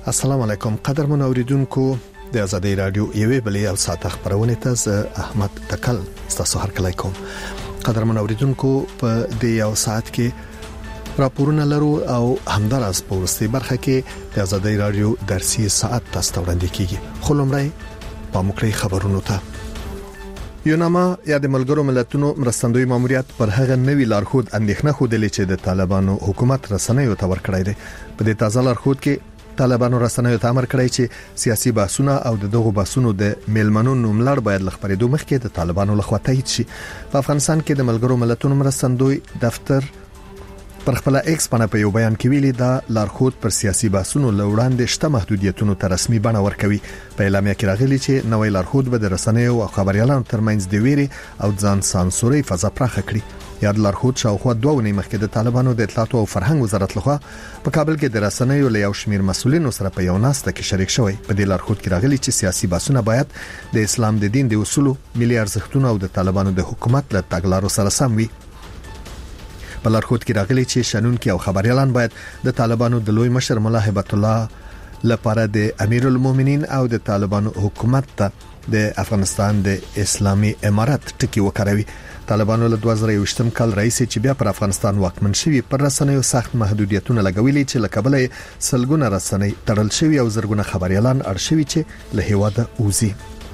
السلام علیکم قدرمن اوریدونکو د آزادۍ رادیو یوې بلې او ساعت خبرونه ته احمد تکل تاسو هر کله کوم قدرمن اوریدونکو په دې یو ساعت کې راپورونه لرو او همداراز په ورستي برخه کې د آزادۍ رادیو درسي ساعت تاسو وړاندې کیږي خو لمړی په مخکې خبرونو ته یوناما یا د ملګرو ملتونو مرستندوی ماموریت پر هغه نوی لارښود اندېښنه خوده چې د طالبانو حکومت رسنیو ته ورکړی دی په دې تازه لارښود کې طالبانو رسنیو ته امر کړی چې سیاسي بحثونه او دغه بحثونو د میلمنو نوملړ باید لخبرېدو مخکې د طالبانو لخوا تایید شي په افغانستان کې د ملګرو ملتونو مرستندوی دفتر پر خپل ایکس باندې په یو بیان کې ویلي دا لارښود پر سیاسي بحثونو لوړاندې شته محدودیتونو ته رسمي بڼه ورکوي په اعلامیه کې راغلي چې نوې لارښود به د رسنیو او خبريالانو ترمنځ د ویري او ځان سانسوري فضا پراخه کړي یاد لارښود شاوخوا 2 ونې مخکې د طالبانو د اطلاعات او فرهنګ وزارت لخوا په کابل کې د رسنیو له یو شمیر مسولینو سره په یو ناسته کې شریک شوی په دې لارښود کې راغلي چې سیاسي بحثونه باید د اسلام د دین د اصولو ملي ارزښتونو او د طالبانو د حکومت له تګلارو سره سم وي په لارښود کې راغلي چې شنونکي او خبريالان باید د طالبانو د لوی مشر مولا هیبت الله لپاره د امیر المؤمنین او د طالبانو حکومت ته د افغانستان د اسلامي امارت ټکی وکړوي طالبانو له 2021 کال راځي چې بیا پر افغانستان واکمن شوی پر رسنیو سخت محدودیتونه لګولي چې لکبلې سلګونه رسنۍ تړل شوی او زرګونه خبريالان ارشوي چې له هواده اوزي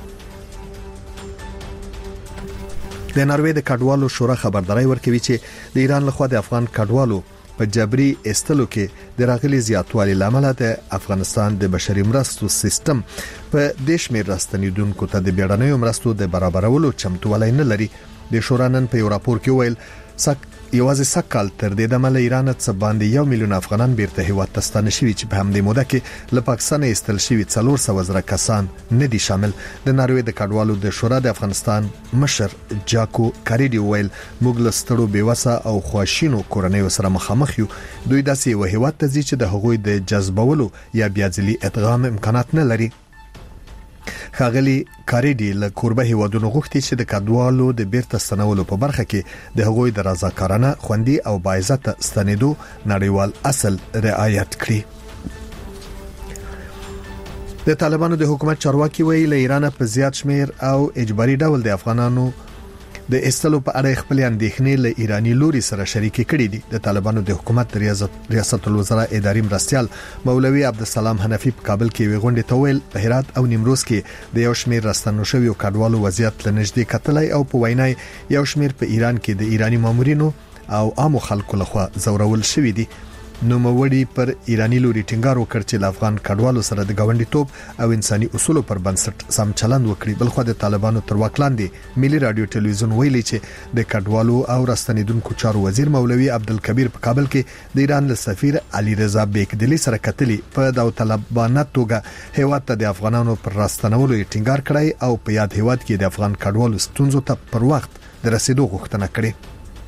د ناروې د کډوالو شورا خبرداري ورکوي چې د ایران لخوا د افغان کډوالو په جبري استلو کې د راغلي زیاتوالي لامل د افغانستان د بشري مرستو سیستم په دیش مې راستنیدونکو ته د بیړنیو مرستو د برابرولو چمتووالی نه لري د شورا نن په یو راپور کې ویل یوازې سکهال تر دې د مل ایران څخه باندې 1 میلیون افغانان بیرته هیواد ته ستانه شوي چې په همدې موده کې له پاکستان ایستل شوي 400 زره کسان نه دي شامل د ناروې د کډوالو د شورا د افغانستان مشر جاکو کاریډي ویل موږ له ستړو بیوسه او خواشینو کورنیو سره مخامخ یو دوی داسې یو هیواد ته ځي چې د هغوی د جذبولو یا بیاځلي ادغام امکانات نه لري خاغلی کاریډي له کوربه هیوادونو غوښتي چې د کډوالو د بیرته ستنولو په برخه کې د هغوی د رضاکارانه خوندي او باعزت ستنېدو نړیوال اصل رعایت کړي د طالبانو د حکومت چارواکي ویل ایران په زیات شمیر او اجباري ډول د افغانانو د استلو په اړه خپل اندېښنې له ایرانی لوري سره شریکې کړې دي د طالبانو د حکومت ریاست الوزرا اداري مرستيال مولوي عبدالسلام حنفي په کابل کې وغونډه تویل په هرات او نیمروز کې د یو شمیر راستنو شوی کډوالو وضعیت لنږدې کتلای او په وینای یو شمیر په ایران کې د ایرانی مامورینو او عامو خلکو لخوا زورول شوی دي نو موړي پر ایرانی لوري ټینګار وکړ چې افغان کډوالو سره د گاونډیتوب او انساني اصولو پر بنسټ سم چلند وکړي بلخو د طالبانو تر واک لاندې ملي رادیو ټلویزیون ویلي چې د کډوالو او راستنیدونکو چارو وزیر مولوي عبدالکبیر په کابل کې د ایران له سفیر علي رضا بیکدلی سره کتلی په داوطلبانه توګه هیواد ته د افغانانو پر راستنولو ټینګار کړی او په یاد هیواد کې د افغان کډوالو ستونزو ته پر وخت د رسیدو غوښتنه کړې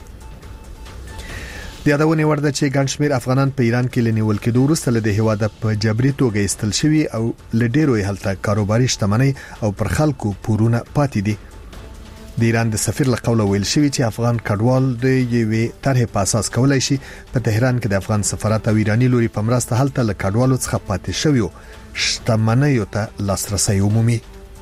د یادونه ورده چې ګڼشمیر افغانان په ایران کې لنیول کېدو وروسته له هیواده په جبري توګه ایستل شوی او لډیرو هلته کاروباري شتمنۍ او پر خلکو پورونه پاتې دي د ایران د سفیر له قوله ویل شوی چې افغان کډوال د یوې طرحې په اساس کولای شي په تهران کې د افغان سفارت او ایرانی لوري په مرسته هلته له کډوالو څخه پاتې شوی شتمنۍ ته لاسرسي عمومي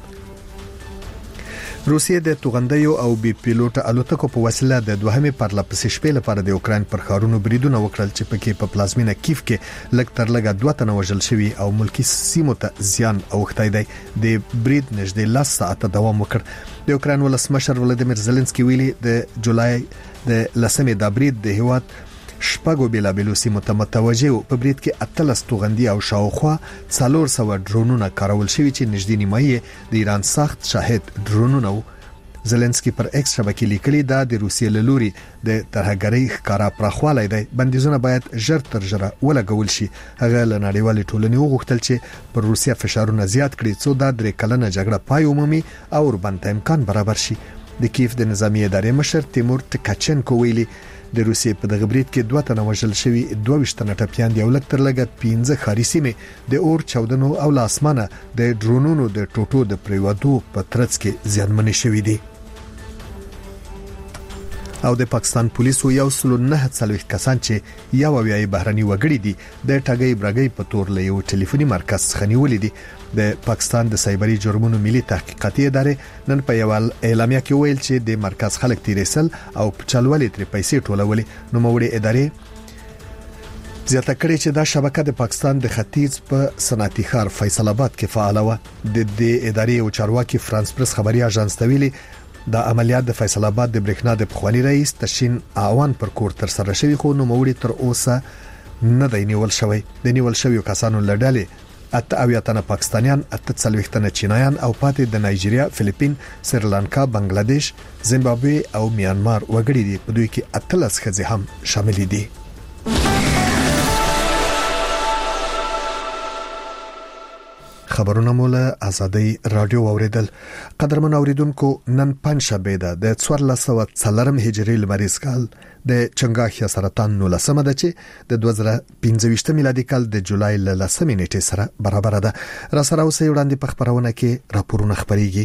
روسیه د توغندیو او بي پیلوټ الوتکو په وسیله د دوهمې پرلپسې شپې لپاره د اوکرين پر خارونو بریدونه وکړل چې پکې په پلازمینه کیف کې لږ تر لږه 2 تنه وژل شوي او ملکی سیمو ته زیان اوښتی دی د برید نږدې 10 ساعته دوام وکړ د اوکرين ولسمشر ولادیمیر زيلنسکي ویلي د جولای د 10 د برید د هیواد شپږو بیلابیلو سیمو ته متوجه په برید کې 18 توغندي او شاوخوا 400 ډرونونه کارول شوي چې نږدې نیمایي د ایران سخت شاهد ډرونونه زيلنسکي پر ایکس شبکې لیکلي دا د روسیې له لوري د ترهګرۍ ښکارا پراخوالی دی بندیزونه باید ژر تر ژره ولګول شي هغه له نړیوالې ټولنې وغوښتل چې پر روسیه فشارونه زیات کړي څو دا 3 کلنه جګړه پای ومومي او وربنده امکان برابر شي د کیف د نظامی ادارې مشر تیمور ټکاچنکو ویلي د روسیې په دغه برید کې 2 تنه وژل شوي 22 تنه ټپيان دی او لکه تر لګه 15 خاري سیمې د اور چاودنو او لاسمانه د ډرونونو د ټوټو د پریوادو په ترڅ کې زیانمنې شوې دي او د پاکستان پولیسو 149 کسان چې یو ویاي بهرني وګړي دي د ټاګي برګي په تور له یو ټلیفوني مرکز څخه نیولې دي. د پاکستان د سایبري جرمونو ملي تحقیقاتي ادارې نن په یو اعلامیه کې ویل چې د مرکز خلک تیرېسل او په چلولې تر پیسې ټولولې. نو موړي ادارې زیاته کړې چې دا شبکه د پاکستان د ختیځ په صنعتي ښار فیصل آباد کې فعال و. د ادارې او چارواکي فرانس پریس خبري اژانس ته ویلي دا عملیات د فیصل آباد د برېښنا د پخوانی رئیس تشین اعوان پر کور تر سره شوی خو نو موړي تر اوسه نه دی نیول شوی. د نیول شوی کسانو لړلې اته تنه پاکستانیان، 48 تنه چینایان او پاتې د نایجیریا، فلیپین، سریلانکا، بنگلاديش، زیمبابوې او میانمار وګړي دي. په دوی کې 13 ښځې هم شامل دي. خبرونه مولا ازادي رادیو اوریدل. قدرمن اوریدونکو، نن پنځشنبه ده د 1404 هجری لمریز کال د چنګاخیا سرطان 19 ده چې د 2025 میلادي کال د جولای ل 10 نیټې سره برابر ده. را سره اوسې وړاندې په خبرونه کې راپورونه خبريږي.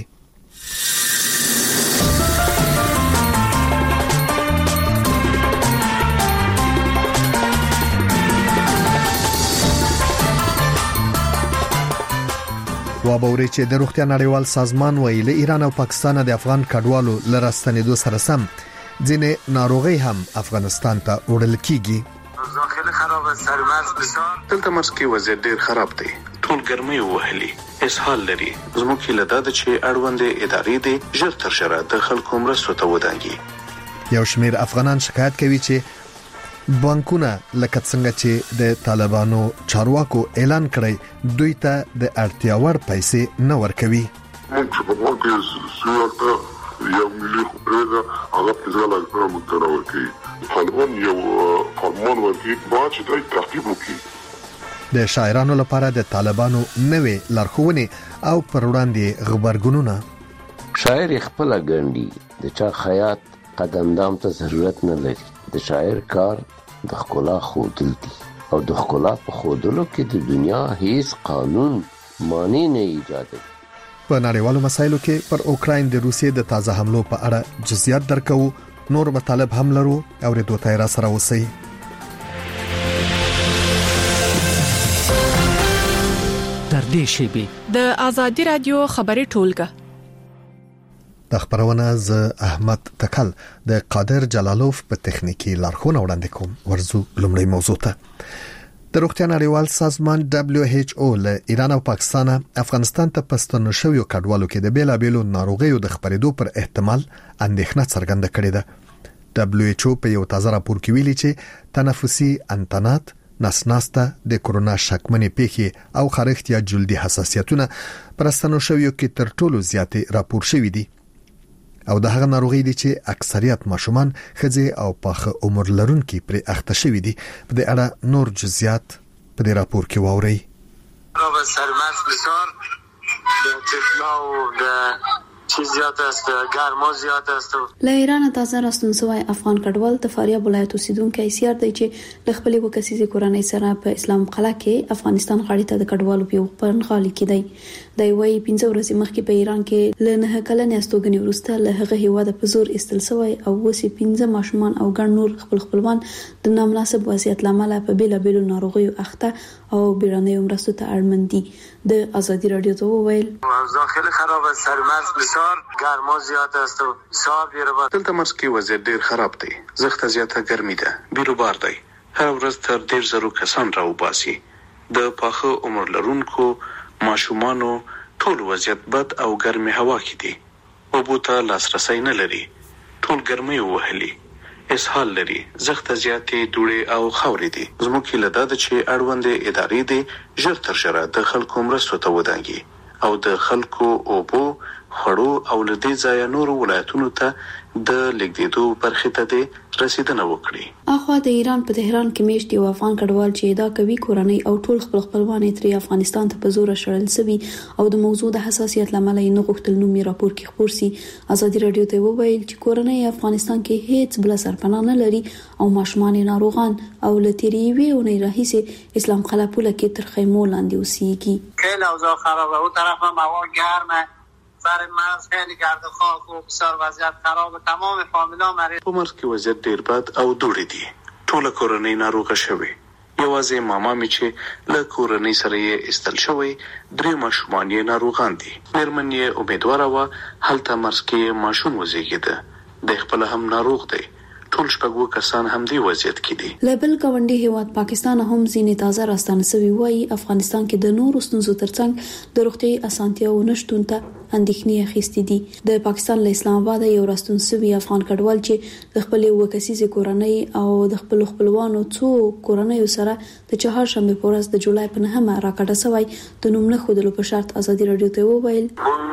وابوري چې د روغتیا نړیوال سازمان ویلي ایران او پاکستان د افغان کډوالو لرستنیدو سره سم ځینې ناروغي هم افغانستان ته وړل کیږي. داخله خراب سرمرز بسار دلته مسکی وضعیت ډیر خراب دی. ټول ګرمي وهلي اسهال لري. زموږ له داده چې اړوند ادارې دي ژر تر ژره د خلکو مرستو ته ودانګي. یو شمیر افغانان شکایت کوي چې بانکونه لکه څنګه چې د طالبانو چارواکو اعلان کړی دوی ته د اړتیا وړ پیسې نه ورکوي. موږ په بانکي سیاست یو ملي خبره هغه په ځای لا متناول کی طالبان یو فرمان ورکړي چې دوی تعقیب وکړي. د شاعرانو لپاره د طالبانو نوې لارښوونې او پر وړاندې خبرګونونه. شاعر خپل ګڼي د چا خیاط قدمدام ته ضرورت نه لري. د شاعر کار د ښکلا خودل دي او د ښکلا په خودلو کې د دنیا هیڅ قانون معنی نه ایجاد. په نړیوالو مسایلو کې پر اوکراین د روسیې د تازه حملو په اړه جزئیات درکو. نور مطالب هم لرو او د دوه تیر سره اوسئ. در دې شیبه د ازادي رادیو خبري ټولګه د خبرونه ز احمد تکل د قادر جلالوف په تخنیکی لارښوونه وړاندې کوم. ورزو لومړی موضوع ته. د روغتیا نړیوال سازمان WHO له ایران او پاکستان افغانستان ته پستانو شویو کډوالو کې د بیلابېلو ناروغیو د خپرېدو پر احتمال اندېښنه څرګنده کړې ده. WHO په یو تازه راپور کې ویلي چې تنفسي انتانات، نسناسته، د کورونا شکمنې پیښې او خارښت یا جلدي حساسیتونه پرستانو شویو کې تر ټولو زیاتې راپور شوي دي. او د هغه ناروغي دي چې اکثریت ماشومان، ښځې او پاخه عمر لرونکي پر اخته شوي دي. په دې اړه نور جزئیات په دې راپور کې واورئ. را سرمرز بسیار د طفلو د چیز زیات است، گرما زیات است. له ایران تازه راستون سوی افغان کډوال د فاریاب ولایت اوسیدونکو ایسیار دی چې له خپلې وکسیزې کورنۍ سره په اسلام قلعه کې افغانستان غاړې ته د کډوالو په پرنغالي کې دی. د وی 15 ورځې مخکې په ایران کې له نه کلنې استوګنې وروسته له هغه هیواده په زور استل سوی او وسی 15 ماشومان او ګڼ نور خپلوان د نامناسب وضعیت لامل په بیلابېلو ناروغیو اخته او بیړنۍ مرستو ته اړمن دي. د ازادي رادیو ته وویل داخله خراب است، سرمرز بسیار گرما زیات است و صاحب یره دلته مسکی وضعیت ډیر خراب دی. زخته زیاته ګرمي ده، بیروبار دی. هر ورځ تر 1.5 کسان راوباسي. د پاخه عمر لرونکو ماشومانو ټول وضعیت بد او ګرمي هوا کې دي. اوبو ته لاسرسي نه لري. ټول ګرمي وهلي اسهال لري. زخته زیاتې دوړې او خاورې دي. زموږ له داده چې اړوند ادارې دي ژر تر ژره د خلکو مرستو ته ودانګي او د خلکو اوبو خړو او لدې ځای نور ولایتونو ته د لګیدو برخه ته دي رسیدنه وکړي. اخوا د ایران په تهران کې میشت یو افغان کډوال چې دا کوي کورنۍ او ټول خپلوان تری افغانستان ته په زور شړل سوي او د موضوع د حساسیت لامل یې نه غوښتل نو می راپور کې خبر سي. ازادي رادیو ته وویل چې کورنۍ افغانستان کې هیڅ بل سرپناه نه لري او ماشومان ناروغان او لتیری وی او نه راهیسه اسلام قلعه پوله کې تر خیمو لاندې اوسېږي. خیلی اوضاع خرابه. اون طرف هم هوا گرمه، برای مرز خیلی گرد و خاک و بسیار وضعیت خراب، تمام فامیلا مریض. په مرز کې وضعیت ډیر بد او دوړې دي. ټول کورنۍ ناروغه شوې. یوازې ماما می چې له کورنۍ سره یې استل شوی، 3 ماشومان یې ناروغان دي. مېرمن یې امیدواره وه هلته مرز کې ماشوم وزېږېده. د خپل هم ناروغ دی. ټول شپږ کسان هم دی وضعیت کې دي. لیبل گاونډي هیواد پاکستان هم ځینې تازه راستانه سوي وایي افغانستان کې د نورو ستونزو ترڅنګ د روغتيایي اسانتیاو نشټون ته اندېښنې اخیستې دي. د پاکستان له اسلام آباد یو راستون سوي افغان کډوال چې د خپل وکسیزې کورنۍ او د خپل خپلوانو څو کورنۍ سره د چهارشنبه په ورځ د جولای په 9 راکړه سوی د نوم نه خودلو په شرط ازادي رادیو ته وویل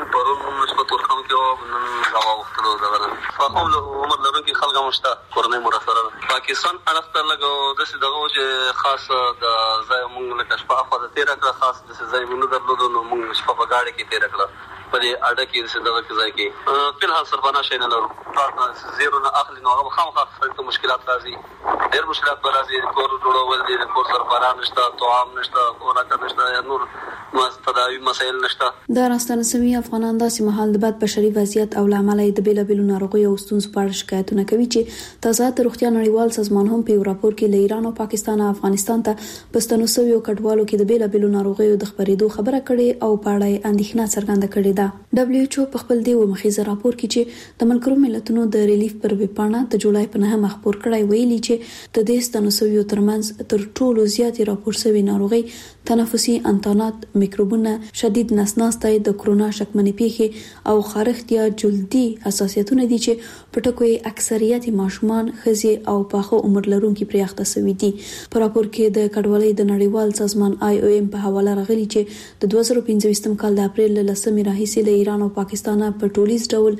فقوم عمر لرونکي خلک مشته کورنۍ مرسته پاکستان انخته لګو د څه دغه چې خاص د ځای مونږ له شپه خو د 13 کړه خاص د ځای مونږ درلودو نو مونږ شپه په گاډي کې 13 کړه په دې اډه کې د دغه ځای کې په الحال سربانا شي نه لرو زیرو نه اخلي نو هغه خامخا څه مشکلات راځي ډېر مشکلات راځي کور جوړول دي کور سربانا نشته طعام نشته خوراک نشته نور تداوی مسایل نشته. د راستانه سوي افغانان داسې مهال د بد بشري وضعیت او لامل د بیلابیلو ناروغیو او ستونزو په اړه شکایتونه کوي چې تازه د روغتیا نړیوال سازمان هم په یو راپور کې له ایران او پاکستان او افغانستان ته پښتنو سوي کډوالو کې د بیلابیلو ناروغیو د خبرېدو خبره کړې او په اړه اندېښنه څرګنده کړې ده. دبليو ایچ او په خپل دی ومخیزه راپور کې چې د ملګرو ملتونو د ریلیف پر ویبپاڼه د جولای په 9 خبر کړی ویلي چې د دې ستنو سوي ترمنځ تر ټولو زیاتې راپور شوی ناروغي تنفسي انتانات، میکروبونه، شدید نسناستي، د کرونا شکمنې پیښې او خارښت یا جلدي حساسیتونه دي چې په ټکو اکثریت ماشومان، ښځې او پاخه عمر لرونکي پرې اخته شوي دي. په راپور کې د کډوالۍ د نړیوال سازمان IOM په حواله راغلي چې د 2015 کال د اپریل له 10 راهیسې له ایران او پاکستان په ټولیز ډول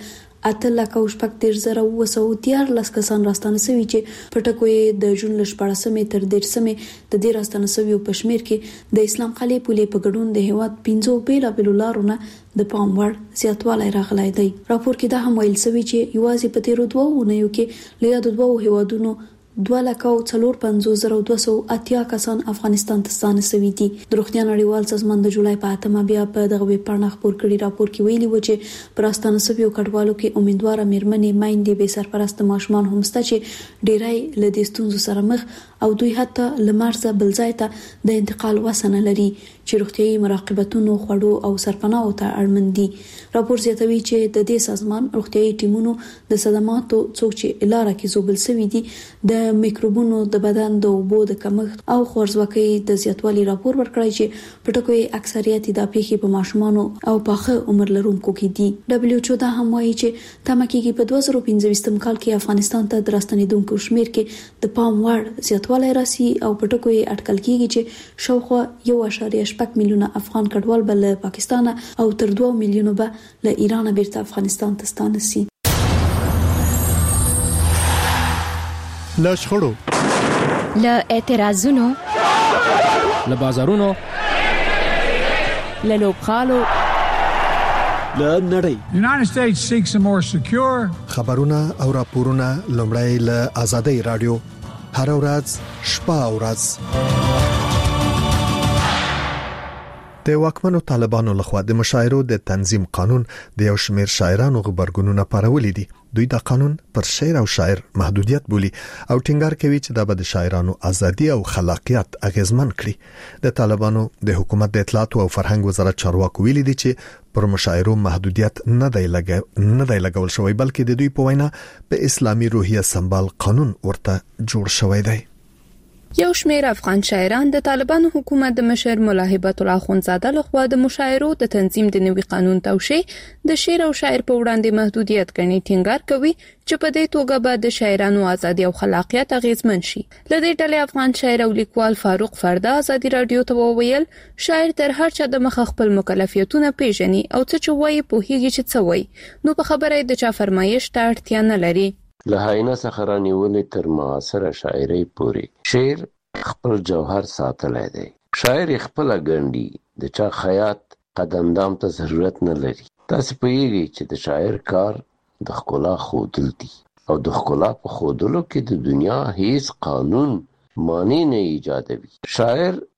8,14,14 کسان راستانه شوي چې په ټکو د جون له 14 تر 13 د دې راستانه شوي په شمیر کې د اسلام قلعه پولې په ګډون د هیواد 15 بیلابیلو لارونه د پام وړ زیاتوالی راغلی دی. راپور کې دا هم ویل شوی چې یوازې په تیرو 2 اونیو کې له یادو 2 هیوادونو 2,04,280 کسان افغانستان ته ستانه شوي دي. د روغتیا نړیوال سازمان د جولای په 8 بیا په دغه ویبپاڼه خبر کړي راپور کې ویلي و چې پراستانه شوي کډوالو کې امیدواره میرمنې، میندې، بې سرپرسته ماشومان هم شته چې ډیری له دې ستونزو سره مخ او دوی حتی لمرزه بل ځای ته د انتقال وسنه لري چې روغتيایي مراقبتونو، خوړو او سرپناهو ته اړمن دي. راپور زیاتوي چې د دې سازمان روغتيایي ټیمونو د صدماتو څوک چې لاره کې زوبل شوي دي د میکروبونو د بدن د اوبو د کمښت او خوارځواکۍ د زیاتوالي راپور ورکړی چې په ټکو اکثریت د پیښې په ماشومانو او پاخه عمر لرونکو کې دي. دبليو ایچ او دا هم وایي چې تمه کېږي په 2015 کال کې افغانستان ته د راستنېدونکو شمیر کې د پام وړ زیاتوالی راسي او په ټکو اټکل کېږي چې شاوخوا 1.8 میلیونه افغان کډوال به له پاکستان او تر 2 میلیونه به له ایران بیرته افغانستان ته ستانه شي. له شخړو، له اعتراضونو، له بازارونو، له لوبغالو، له نړۍ. United States seeks a more secure. خبرونه او راپورونه لومړی له آزادۍ رادیو هر ورځ شپه او ورځ د واکمنو طالبانو لخوا د مشاعرو د تنظیم قانون د یو شمېر شاعرانو غبرګونونه پارولې دي. دوی دا قانون پر شعر او شاعر محدودیت بولي او ټینګار کوي چې دا به د شاعرانو ازادي او خلاقیت اغیزمن کړي. د طالبانو د حکومت د اطلاعات او فرهنګ وزارت چارواکو ویلي دي چې پر مشاعرو محدودیت نه دی لګول شوی، بلکې د دوی په وینا په اسلامي روحیه سمبال قانون ورته جوړ شوی دی. یو شمېر افغان شاعران د طالبانو حکومت د مشر ملا هیبت الله اخوندزاده لخوا د مشاعرو د تنظیم د نوي قانون توشیح د شعر او شاعر په وړاندې محدودیت ګڼي. ټینګار کوي چې په دې توګه به د شاعرانو ازادي او خلاقیت اغیزمن شي. له دې ډلې افغان شاعر او لیکوال فاروق فردا ازادي رادیو ته وویل شاعر تر هر چا د مخ خپل مکلفیتونه پیژني او څه چې وایي پوهیږي چې څه وایي، نو په خبره د چا فرمایش ته اړتیا نه لري. له هاینه څخه رانیولې تر معاصره شاعرۍ پورې شعر خپل جوهر ساتلی دی. شاعر خپل ګڼي، د چا خیاط قدمدام ته ضرورت نه لري. تاسو پوهیږئ چې د شاعر کار د ښکلا ښودل دي او د ښکلا په ښودلو کې د دنیا هیڅ قانون مانع نه ایجادوي. شاعر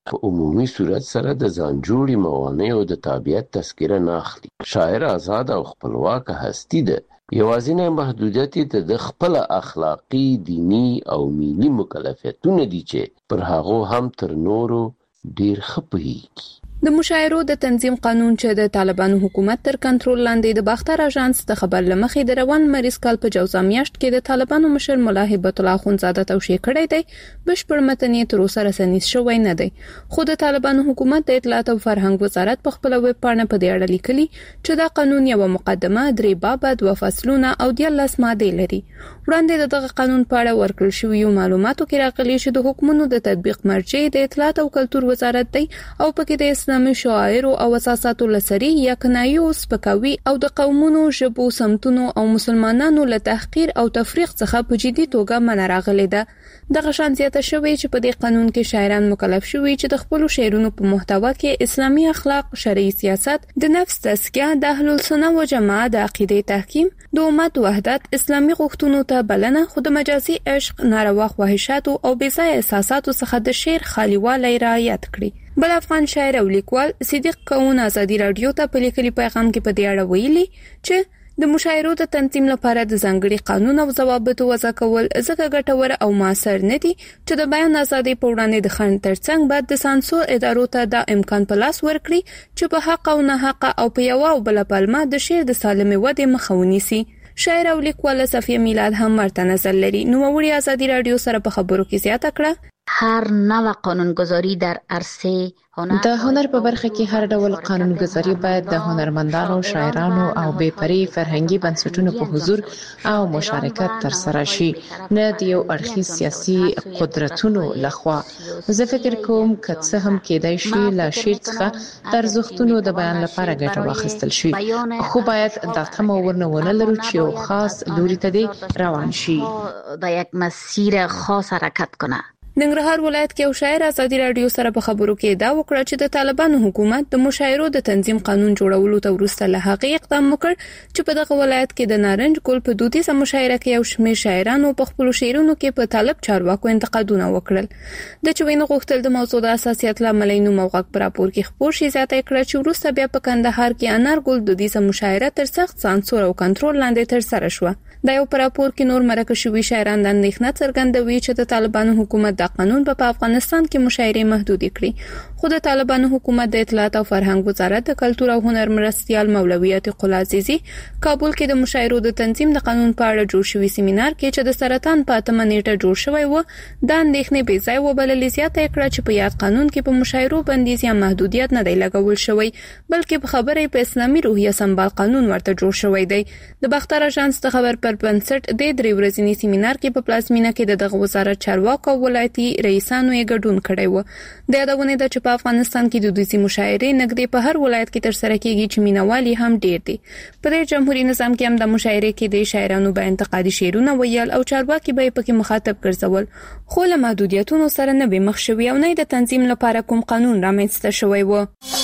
په عمومي صورت سره د ځان جوړي موانع او د تابعیت تذکره نه اخلي. شاعر آزاد او خپلواکه هستی ده. یوازینی محدودیت یې د خپل اخلاقی، دینی او ملي مکلفیتونه دي چې پر هغو هم تر نورو ډیر ښه پوهیږي. د مشاعرو د تنظیم قانون چې د طالبانو حکومت تر کنټرول لاندې د باختر اژانس د خبر لمخې د روان مریض کال په جوزا میاشت کې د طالبانو مشر مولا هیبت الله اخوندزاده توشیح کړی دی، بشپړ متن یې تر اوسه رسنیز شوی نه دی. خو د طالبانو حکومت د اطلاعات او فرهنګ وزارت په خپل ویب پاڼه په دې اړه لیکلي چې دا قانون یو مقدمه، 3 باب، 2 فصلونه او 14 ماده لري. وړاندې دغه قانون په اړه ورکړل شویو معلوماتو کې راغلي چې د حکومتونو د تطبیق مرجع د اطلاعات او کلتور وزارت دی او پکې د اسلامي شعائر او اساساتو لسري یا کنایو، سپکاوي او د قومونو، ژبو، سمتونو او مسلمانانو له تحقیر او تفریق څخه په جدي توګه منع راغلي ده. دغه شان زیاته شوی چې په دې قانون کې شاعران مکلف شوي چې د خپل شعرونو په محتوا کې اسلامي اخلاق، شرعي سیاست، د نفس تزکیه، د اهل السنه و جماعت د عقیده تحکیم، د امت وحدت، اسلامي غوښتنو ته بلنه، خود مجازي عشق، ناروا خواهشات او بېځایه احساساتو څخه د شعر خالیوالی رعایت کړي. بل افغان شاعر او لیکوال صدیق کون ازادي رادیو ته په لیکلي پیغام کې په دې اړه ویلي چې د مشاعرو د تنظیم لپاره د ځانګړي قانون او ضوابطو وضع کول ځکه ګټور او موثر نه دي چې د بیان ازادي په وړاندې د خنډ ترڅنګ بعد د سانسور ادارو ته د امکان په لاس ورکړي چې په حق او نه حق او په یو او بل پلمه د شعر د سالمې ودې مخه ونیسي. شاعر او لیکوال صفیه میلاد هم ورته نظر لري. نو وړي ازادي رادیو سره په خبرو کې زیاته کړه هر نوع قانونگذاری در عرصه د هنر په برخه کې هر ډول قانونګذاري باید د هنرمندانو، شاعرانو او بې پرې فرهنګي بنسټونو په حضور او مشارکت ترسره شي، نه د یو اړخیز سیاسي قدرتونو لخوا. زه فکر کوم که څه هم کېدای شي له شعر څخه د ارزښتونو د بیان لپاره ګټه واخیستل شي، خو باید دا تمه ورنه لرو چې یو خاص لوري ته دې روان شي، د یک مسیر خاص حرکت کنه. ننګرهار ولایت کې یو شاعر ازادي رادیو سره په خبرو کې دا وکړه چې د طالبانو حکومت د مشاعرو د تنظیم قانون جوړولو ته وروسته له هغې اقدام وکړ چې په دغه ولایت کې د نارنج ګل په دودیزه مشاعره کې یو شمېر شاعرانو په خپلو شعرونو کې په طالب چارواکو انتقادونه وکړل. د چوینو غوښتل د موضوع د حساسیت له امله نوم او غږ په راپور کې خپور شي. زیاته کړه چې وروسته بیا په کندهار کې انارګل دودیزه مشاعره تر سخت سانسور او کنټرول لاندې ترسره شوه. دا یو په راپور کې نور مرکه شوي شاعران د اندېښنه څرګندوي چې د طالبانو حکومت د قانون په افغانستان کې مشاعرې محدودې کړي. خو د طالبانو حکومت د اطلاعات او فرهنګ وزارت د کلتور او هنر مرستیال مولوي عتیق الله عزیزي کابل کې د مشاعرو د تنظیم د قانون په اړه جوړ شوی سیمینار کې چې د سرطان په 8 نیټه جوړ شوی و د اندېښنې بې ځای وبللې. زیاته کړه چې په یاد قانون کې په مشاعرو بندیز یا محدودیت نه دی لګول شوی، بلکې په خبرې په اسلامي روحیه سمبال قانون ورته جوړ شوی دی. د باختر اژانس د خبر پر بنسټ د 3 ورځنی سیمینار کې په پلازمینه کې دغه وزارت چارواکو او ولایتي رئیسانو یې ګډون کړی و. د یادونه ده چې په افغانستان کې د دودیزې مشاعرې نږدې په هر ولایت کې ترسره کیږي چې مینوالي هم ډیر دي. په دې جمهوریت نظام کې هم د مشاعرې کې د شاعرانو به انتقادي شعرونه ویل او چارواکي به پکې مخاطب ګرځول، خو له محدودیتونو سره نه به مخ شوي او نه د تنظیم لپاره کوم قانون رامنځته شوی و.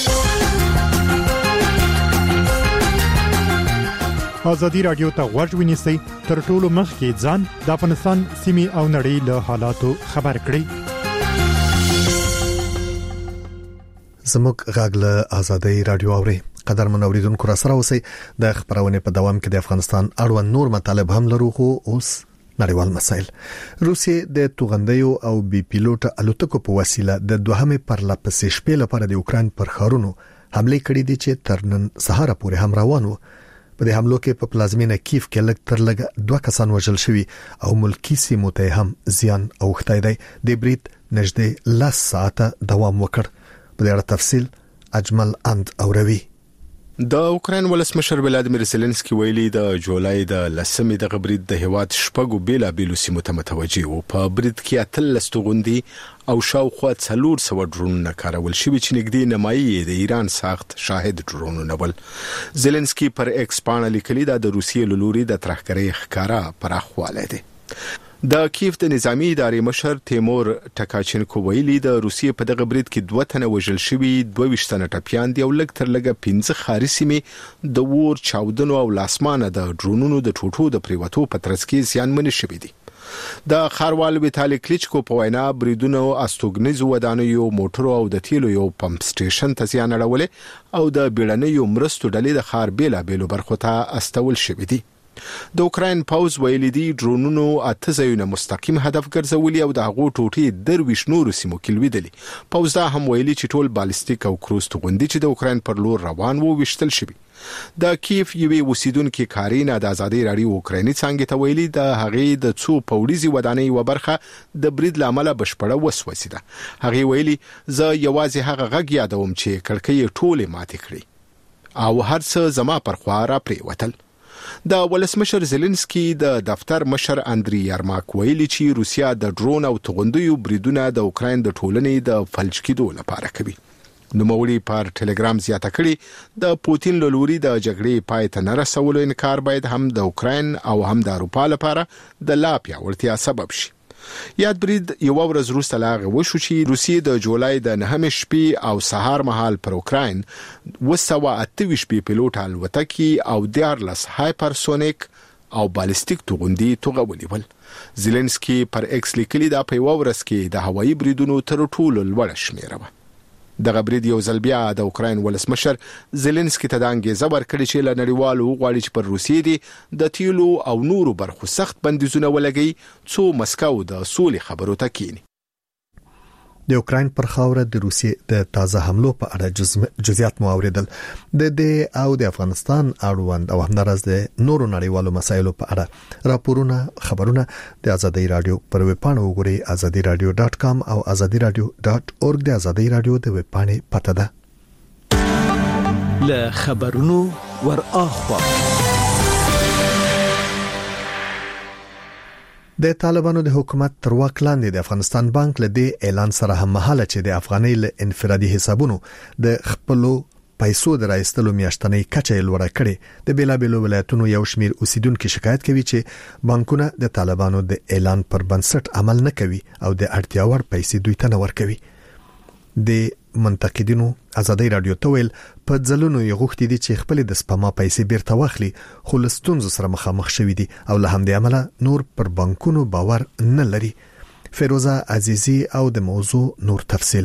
ازادي رادیو ته غوږ ونیسئ، تر ټولو مخکې ځان د افغانستان سیمې او نړۍ له حالاتو خبر کړئ. زموږ غږ له ازادي رادیو اوري. قدرمن اوریدونکو را سره اوسئ. د خبرونه په دوام کې د افغانستان اړوند نور مطالب هم لرو، خو اوس نړیوال مسایل. روسیې د توغندیو او بي پیلوټ الوتکو په وسیله د دوهمې پرلپسې شپې لپاره د یوکرين پر ښارونو حمله کړې دي چې تر نن سهار پورې هم روان وو. په دې حملو کې په پلازمینه کیف کې لږ تر لږه 2 کسان وژل شوي او ملکی سیمو ته هم زیان اوښتی دی. د برید نږدې 10 ساعته دوام وکړ. په دې اړه تفصیل اجمل اند اوروي. د اوکراین ولسمشر ولادیمیر زيلنسکي ویلي د جولای د 10مې د برید د هیواد شپږو بیلابیلو سیمو ته متوجه و. په برید کې 13 توغندي او شاوخوا 400 ډرونونه کارول شوي چې نږدې نیمایي د ایران ساخت شاهد ډرونونه ول. زيلنسکي پر ایکس باندې لیکلي دا د روسیې لوري د ترهګرۍ ښکارا پراخواله دي. د کیف د نظامی ادارې مشر تیمور ټکاچنکو ویلي د روسیې په دغه برید کې 2 تنه وژل شوي، 22 تنه ټپیان دي او لږ تر لږه 15 خاري سیمې د ور چاودنو او لاسمانه د ډرونونو د ټوټو د پریوتو په ترڅ کې زیانمن شوي دي. د خاروال ویتالي کلیچکو په وینا بریدونو استوګنیزو ودانیو موټرو او د تیلو یو پمپ سټیشن ته زیان اړولې او د بیړنیو مرستو ډلې د خار بیلابېلو برخو ته استول شوې دي. د اوکراین پوز ویلي دي ډرونونو اته ځایونه مستقیم هدف ګرځولي او د هغو ټوټې درویش نورو سیمو کې لویدلي. پوز دا هم ویلي چې ټول بالستیک او کروز توغندي چې د اوکراین پر لور روان وو وشتل شوي. د کیف یوې اوسیدونکو کارینا د ازادي رادیو اوکرایني څنګه ته ویلي د هغې د څو پوړیزي ودانۍ و برخه د برید لامل بشپړه وسوسیده. هغې ویلي زه یوازې هغه غږ یادوم چې کړکۍ ټوله ماتې کړې او هر څه زما پر خوا را پریوتل. د ولسمشر زيلنسکي د دفتر مشر اندري یارماک ویلي چې روسیا د ډرون او توغندیو بریدونه د اوکراین د ټولنې د فلج کېدو لپاره کوي. نوموړي پر ټلګرام زیاته کړي د پوتین له لوري د جګړې پای ته نه رسولو انکار باید هم د اوکراین او هم د اروپا لپاره د لا پیاوړتیا سبب شي. یاد برید یو ورځ وروسته لاغه وشو چې روسیې د جولای د 9 شپې او سهار مهال پر اوکراین 228 پیلوټ الوتکې او 14 هایپرسونیک او بالستیک توغندي توغولي ول. زيلنسکي پر ایکس لیکلي دا په یو ورځ کې د هوایي بریدونو تر ټولو لوړه شمیره و. د غبرید یو ځل بیا د اوکراین ولسمشر زيلنسکي ته د انګیزه ورکړي چې له نړیوالو غواړي چې پر روسیې دي د تیلو او نورو برخو سخت بندیزونه ولګي څو مسکو د سولې خبرو ته کینی. د اوکراین پر خاوره د روسیې د تازه حملو په اړه جزئیات مو اوریدل. د او د افغانستان اړوند او همدارس د نورو نړیوالو مسایلو په اړه راپورونه خبرونه د ازادي رادیو پر ویب پاڼه وګورئ azadiradio.com او azadiradio.org د ازادي رادیو د ویب پاڼې پته ده. له خبرونو ور اخوا د طالبانو د حکومت تر واک لاندې د افغانستان بانک له دې اعلان سره هم مهاله چې د افغاني له انفرادي حسابونو د خپلو پیسو د راایستلو میاشتنۍ کچه لوړه کړې. د بیلابېلو ولایتونو یو شمیر اوسیدونکو شکایت کوي چې بانکونه د طالبانو د اعلان پر بنسټ عمل نه کوي او د اړتیا وړ پیسې دوی ته نه ورکوي. د منتقدینو ازادي رادیو ته ویل په ځلونو یې غوښتي دي چې خپل د سپما پیسې بیرته واخلي خو له ستونزو سره مخامخ شوي دي او له همدې امله نور پر بانکونو باور نه لري. فیروزه عزیزی او د موضوع نور تفصیل.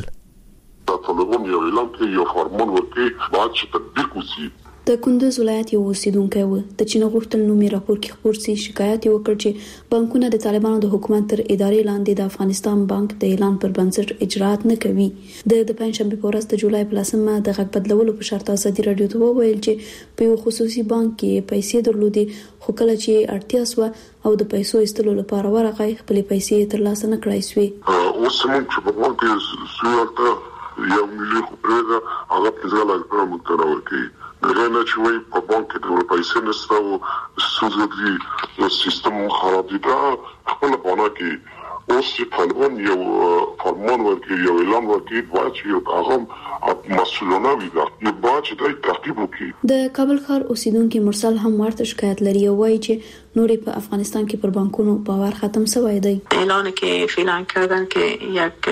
طالبان یو اعلان کوي یو فرمان ورکړي باید چې تطبیق وشي. د کندوز ولایت یو اوسیدونکی و د چین غوښتل نومي راپور کې خبر سي شکایت وکړ چې بانکونه د طالبانو د حکومت تر ادارې لاندې د افغانستان بانک د اعلان پر بنسټ اجرات نه کوي. د پنځشنبه په ورځ د جولای په 10مه د غږ بدلولو په شرط ازادي رادیو ته وویل چې په یو خصوصي بانک کې پیسې درلودي خو کله چې اړتیا سو او د پیسو ایستلو لپاره ورغی خپل پیسې ترلاسه نه کړای سوې. اوس موږ چې په بانک کې سوالته یو ملي خبره هغه په ځای لپاره متناول کوي. غواړم چې وای په بانک کې د پیسې نشته او سوزدي د سیستم خراب دي دا خپل بانک کې اوس چې طالبان یو فرمان ورکړي یو اعلان ورکړي باید چې یو هغه مسؤلانه وي دا یو باید چې دا تعقیب وکړي. د کابل ښار اوسیدونکو مرسل هم ورته شکایت لري او وایي چې نورې په افغانستان کې پر بانکونو باور ختم شوی دی. اعلان که فعلا کردن که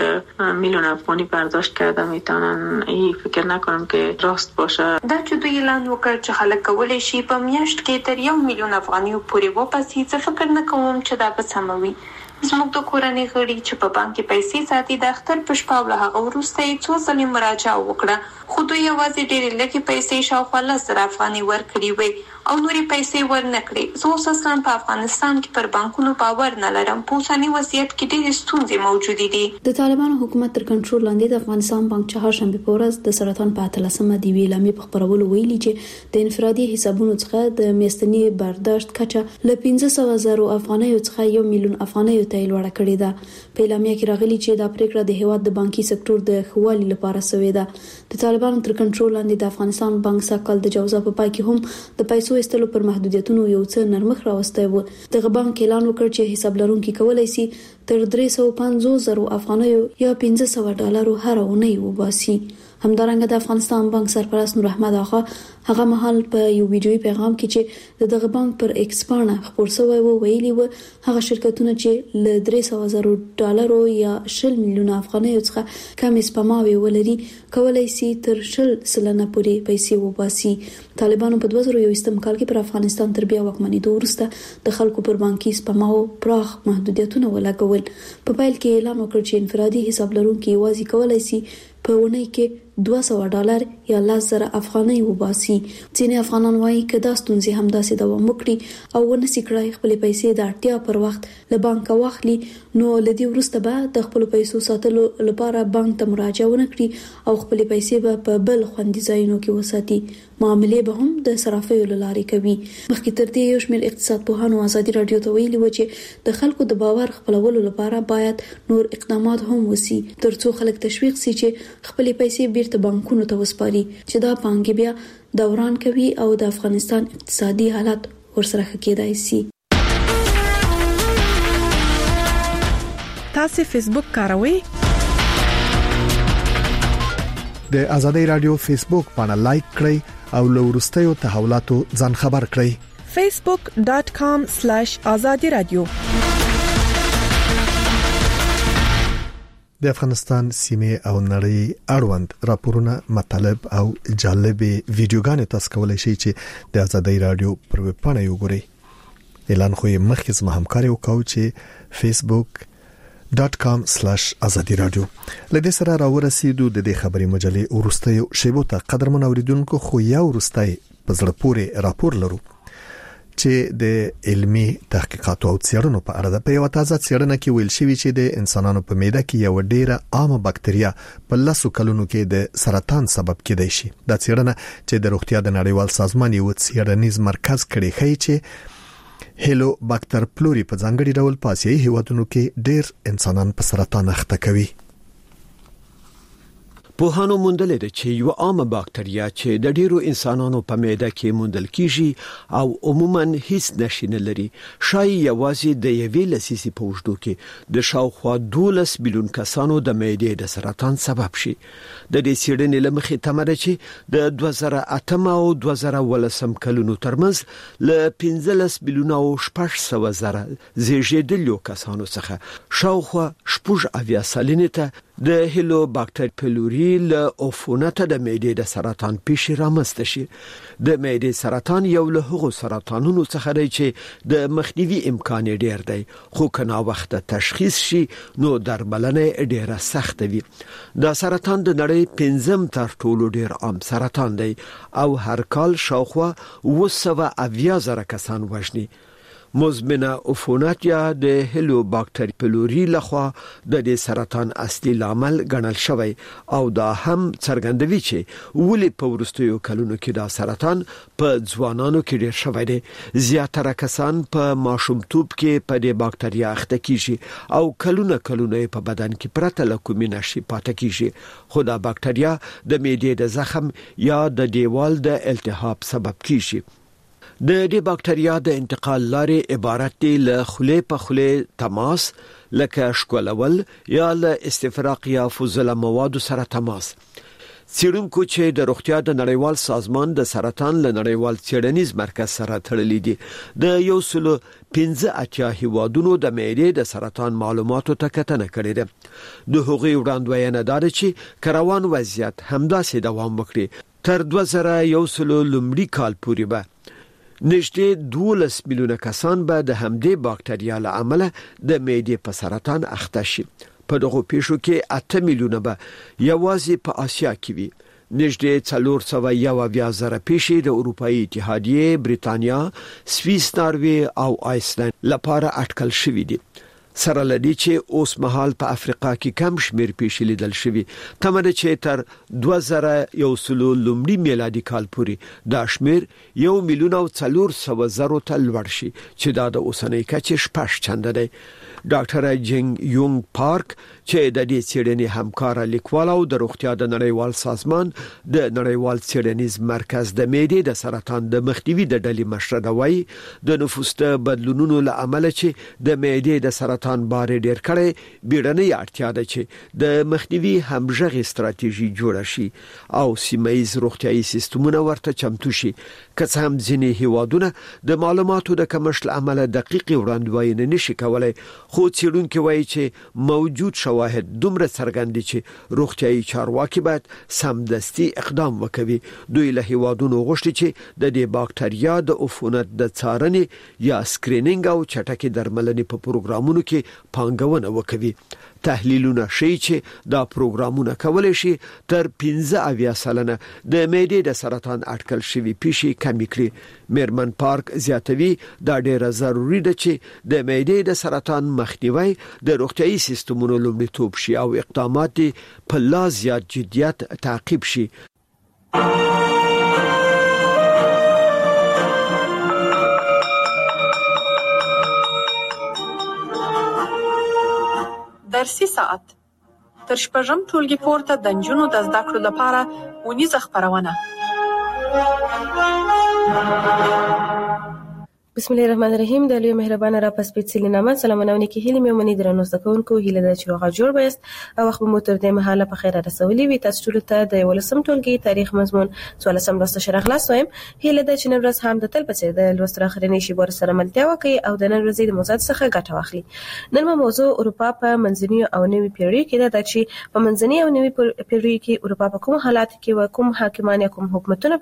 1 میلیون افغانی برداشت کرده میتونن این فکر نکنم که راست باشه. دا چې دوی اعلان وکړ چې خلک کولای شي په میاشت کې تر 1 میلیون افغانیو پورې وپاسي څه فکر نه کوم چې دا به سموي. زموږ د کورنۍ غړي چې په بانک کې پیسې ساتي د اختر په شپه له هغه وروسته یې څو ځلې مراجعه وکړه خو دوی یوازې ډېرې لږې پیسې شاوخوا 10,000 افغانۍ ورکړي وي او نورې پیسې ورنه کړې. زه اوس اصلا په افغانستان کې پر بانکونو باور نه لرم. په اوسني وضعیت کې ډېرې ستونزې موجودې دي. د طالبانو حکومت تر کنټرول لاندې د افغانستان بانک چهارشنبه په ورځ د سرطان په 13مه د ویلامې په خبرولو ویلي چې د انفرادي حسابونو څخه د میاشتني برداشت کچه له 500,000 افغانیو څخه 1 میلیون افغانیو ته لوړه کړې ده. په اعلامیه کې راغلي چې دا پریکړه د هیواد د بانکي سکتور د ښوالي لپاره شوې ده. د طالبانو تر کنټرول لاندې د افغانستان بانک ساکل د جوزا په پای کې هم د پیسو ایستلو پر محدودیتونو یو څه نرمښت راوستی و. دغه بانک اعلان وکړ چې حساب لرونکي کولای شي تر 350,000 افغانیو یا $500 هر اونۍ وباسي. همدارنګه د افغانستان بانک سرپرست نور احمد آغا هغه مهال په یو ویډیوي پیغام کې چې دغه بانک پر ایکس پاڼه خبر شوی و ویلي و هغه شرکتونه چې ل $300,000 یا 10 میلیونه افغانۍ څخه کم سپماوي ولري کولای شي تر 10% پورې پیسې وباسي. طالبانو په 2021 کال کې پر افغانستان تر بیا واکمنېدو وروسته د خلکو پر بانکي سپماو پراخ محدودیتونه ولګول. په پیل کې اعلان وکړ چې انفرادي حساب لرونکي یوازې کولای شي په ونې کې $200 یا 10,000 افغانۍ وباسي. ځینې افغانان وایي چې دا ستونزې هم داسې دوام وکړي او ونسي کړای خپل پیسې د اړتیا پر وخت له بانک واخلي نو لدی وروسته به د خپل پیسو ساتلو لپاره بانک ته مراجعه ونکړي او خپل پیسې به په بل خوندي ځایونو کې وساتي. معاملې به هم د صرافیو لارې کوي. مخکې تر دې یو شمېر اقتصاد پوهانو ازادي رادیو ته ویلي و چې د خلکو د باور خپلولو لپاره باید نور اقدامات هم وسی ترڅو خلک تشویق شي چې خپل پیسې بیرته بانکونو ته وسپاري چې دا پانګې بیا دوران کوي او د افغانستان اقتصادي حالت ورسره ښه کېدای شي. تاسو فیسبوک کاروئ؟ د ازادي رادیو فیسبوک باندې لایک کړئ او له وروستیو تحولاتو ځان خبر کړئ. facebook.com/azadi radio. د افغانستان سیمه او نړۍ اړوند راپورونه مطالب او جالب ویډیوګانې تاسو کولای شئ چې د ازادي رادیو پر ویب پاڼه وګورئ. اعلان خو یې مخکې زما همکاري وکاو چې facebook.com/azadi radio. لدې سره راورسېدو د دې خبري مجلې ورستیو شیبو ته قدرمن اوریدونکو خو یو ورستای په زړه پورې راپور لرو چې د علمي تحقیقاتو او څېړنو په اړه د یو تازه څېړنه کې ویل شوی چې د انسانانو په معده کې یو ډیره عامه باکتریا په لاسو کلونو کې د سرطان سبب کېدای شي. دا څېړنه چې د روغتیا د نړیوال سازمان یو څېړنیز مرکز کړي ښیي چې هیلو باکتر پلوري په ځانګړي ډول په اسیایي هیوادونو کې ډیر انسانان په سرطان اخته کوي. پوهانو موندلې ده چې یو عامه باکتریا چې د ډیرو انسانانو په معده کې موندل کیږي او عموما هیڅ نشي نه لري شایي یوازې د یوې لسیسي په وجود کې د شاوخوا 12 میلیون کسانو د معدې د سرطان سبب شي. د دې څېړنې لمخې تمره چې د 2008 او 2010 کلونو ترمنځ ل 15 میلیون او 600 زره زیږیدلو کسانو څخه شاوخوا 8 سلنه ته د هیلو باکتر پیلوري له عفونت د معدې د سرطان پیښې رامنځته شي. د معدې سرطان یو له هغو سرطانونو څخه دی چې د مخنیوي امکان ډیر دی خو کنا وخت تشخیص شي نو درملنه ډیره سخت وي. دا سرطان د نړۍ 5م تر ټولو ډیر عام سرطان دی او هر کال شاوخوا 270,000 کسان وژني. مزمنه عفونت یا د هیلو باکتر پیلوري لخوا د دې سرطان اصلي لامل ګڼل شوی او دا هم څرګندوي چې ولې په ورستیو کلونو کې دا سرطان په ځوانانو کې ډیر شوی دی. زیاتره کسان په ماشومتوب کې په دې باکتریا اخته کیږي او کلونه په بدن کې پرته له کومې نشي پاتې کیږي خو دا باکتریا د معدې د زخم یا د دیوال د التهاب سبب کیږي. د دې باکتریا د انتقال لارې عبارت دي له خولې په خولې تماس لکه شکولول یا له استفراغ یا فضله موادو سره تماس. څېړونکو چې د روغتیا د نړیوال سازمان د سرطان له نړیوال څېړنیز مرکز سره تړلي دي د 115 هیوادونو د معدې د سرطان معلوماتو ته کتنه کړې ده. د هغوی وړاندوینه دا ده چې کروان وضعیت همداسې دوام وکړي تر 2001 لومړي کال پورې به نږدې 12 میلیونه کسان به د همدې باکتریا له امله د معدې په سرطان اخته شي. په دغه پیښو کې 8 میلیونه به یوازې په آسیا کې وي. نږدې 401,000 پیښې د اروپאי اتحادیه، بریتانیا، سویس، ناروی او آیسلند لپاره اټکل شوې دي. سره لدی چې اوس مهال په افریقا کې کم شمیر پیښې لیدل شوي. تمره چې تر 2001 لومړي میلادي کال پورې دا شمیر 1,400,000 ته لوړ شي چې دا د اوسنۍ کچې 6 چنده دی. ډاکټر جنګ یونګ پارک چې د دې څېړنې همکار لیکوال او د روغتیا د نړیوال سازمان د نړیوال څېړنیز مرکز د معدې د سرطان د مخنیوي د ډلې مشر دی، د نفوس د بدلونونو له امله چې د معدې د سرطان سرطان بار ډیر کړي بیړنۍ اړتیا ده چې د مخنیوي همغږي ستراتیژي جوړه شي او سیمایي روغتيایي سیستمونه ورته چمتو شي. که څه هم ځینې هیوادونه د معلوماتو د کمښت عمله دقیق وړاندوینه نشي کولای، خو څېړونکي وایي چې موجود شواهد دومره څرګند دي چې روغتيایي چارواکي باید سمدستي اقدام وکړي. دوی له هیوادونو غوښتي چې د دې باکټریا د عفونت د څارنې یا سکرینینګ او چټکي درملنې په پروګرامونو کې پانګونه وکړي. تحلیلونه ښیي چې دا پروګرامونه کولای شي تر 15% د معدې د سرطان اټکل شوی پیښې کمې کړي. میرمن پارک زیاتوي دا ډیره ضروری ده چې د معدې د سرطان مخنیوي د روغتيایي سیستمونو لومړیتوب شي او اقدامات په لا زیات جدیت تعقیب شي. درسي ساعت تر شپږم ټولګي پورته د نجونو د زده کړو لپاره ونیزه خبرونه. بسم الله الرحمن الرحیم. د لوی مهربان را پس پیڅلی نامه سلامونه کې هیله مې منی درنو زکونکو هیله د چروغه جوړ بیست او خپل موتر د مهاله په خیره رسولي وي. تاسو ټول ته د ولسم ټولګي تاریخ مضمون سوال سم لاسته شرح خلاص وایم. هیله د چنن ورځ هم د تل پسې د لوستر اخرنی شی بور سره ملتیا وکي او د نن ورځې د موضوع څخه ګټه واخلي. نن موضوع اروپا په منځنی او نوي پیړۍ کې د چې په منځنی او نوي پیړۍ کې اروپا په کوم حالات کې و کوم حاکمان کوم حکومتونه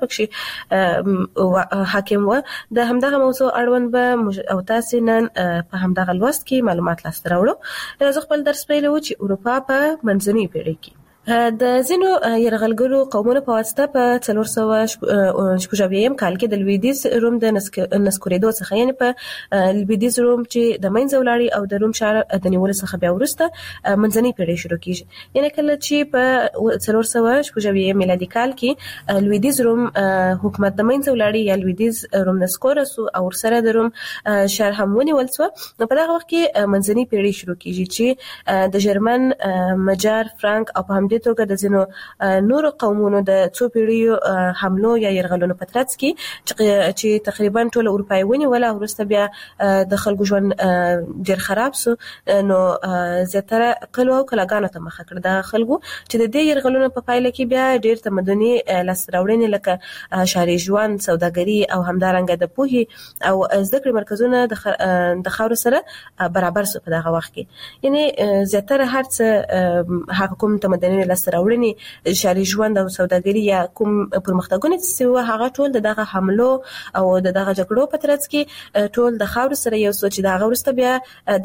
پکې حاکم و د همدغه موضوع اړوند به او تاسو نن په همدغه لوست کې معلومات لاسته راوړو. زه خپل درس پیلوم چې اروپا په منځنۍ پیړۍ کې د زینو يرغلګرو قومونو په واسطه په 400 کال کې د لویدیز روم د نسکورېدو څخه یعنی په لویدیز روم چې د منځ ولاړی او د روم شهر د نیول څخه بیا ورسته منځنۍ پیړۍ شروع کیږي. یعنی کله چې په 400 میلادي کال کې لویدیز روم حکومت د منځ ولاړی یا لویدیز روم نسکورسو او سره د روم شهر هم ونیول شو، نو په دغه وخت کې منځنۍ پیړۍ شروع کیږي چې د جرمن، مجار، فرانک او په توګه د زینو نور قومونو د څو پیړیو حملو یا يرغلونو په ترڅ کې چې تقریبا ټول اروپای ونیول او وروسته بیا د خلکو ژوند ډیر خراب سو، نو زیاتره کلو او کلاګانو ته مخه کړ د خلکو چې د دې يرغلونو په پایله کې بیا ډیر تمدني لاسراوړنې لکه شهري ژوند، سوداګري او همدارنګه د پوهې او زده کړې مرکزونه د خاور سره برابر سو په دغه وخت کې. یعنی زیاتره هر څه حکومت تمدني لاسراوړنې شهري ژوند او سوداګري یا کوم پرمختګونه چې هغه ټول دغه حملو او دغه جګړو په ترڅ کې ټول د خاور سره یو سوچ د هغه ورسته بیا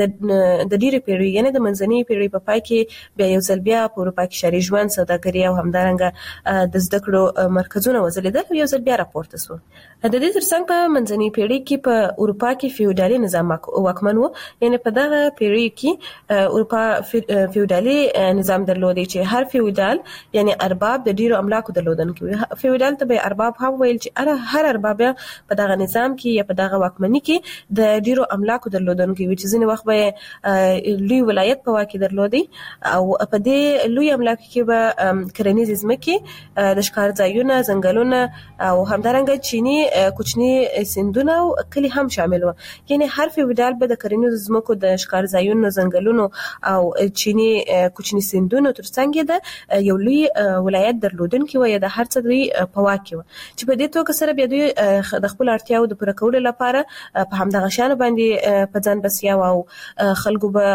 د ډیره پیړۍ یعنی د منځنۍ پیړۍ په پای کې بیا یو ځل بیا په اروپا کې شهري ژوند، سوداګري او همدارنګه د زده کړو مرکزونه وځلیدل او یو ځل بیا راپورته شو. د دې ترڅنګ په منځنۍ پیړۍ کې په اروپا کې فیوډالي نظام واکمن و. یعنی په دغه پیړۍ کې اروپا فیوډالي نظام درلود چې هر فیوډال یعنی ارباب د ډیرو املاکو درلودونکي وي. فیوډال ته به ارباب هم ویل چې هر ارباب په دغه نظام کې یا په دغه واکمنۍ کې د ډیرو املاکو درلودونکي وي چې ځینې وخت به لوی ولایت په واکه درلودي او په دې لوی املاکو کې به کرنیز ځمکې د ښکار ځایونه، ځنګلونه او همدارنګه چینی کوچني سیندونه او کلی هم شامل و. یعنی هر فیوډال به د کرنیز ځمکو د ښکار ځایونو، ځنګلونو او چینی کوچني سیندونو ترڅنګ د یو لوی ولایت درلودونکي و یا د هر څه دوی په واک کې و چې په دې توګه سره بیا دوی د خپل اړتیاو د پوره کولو لپاره په همدغه شان باندې په ځان بسیا او خلکو به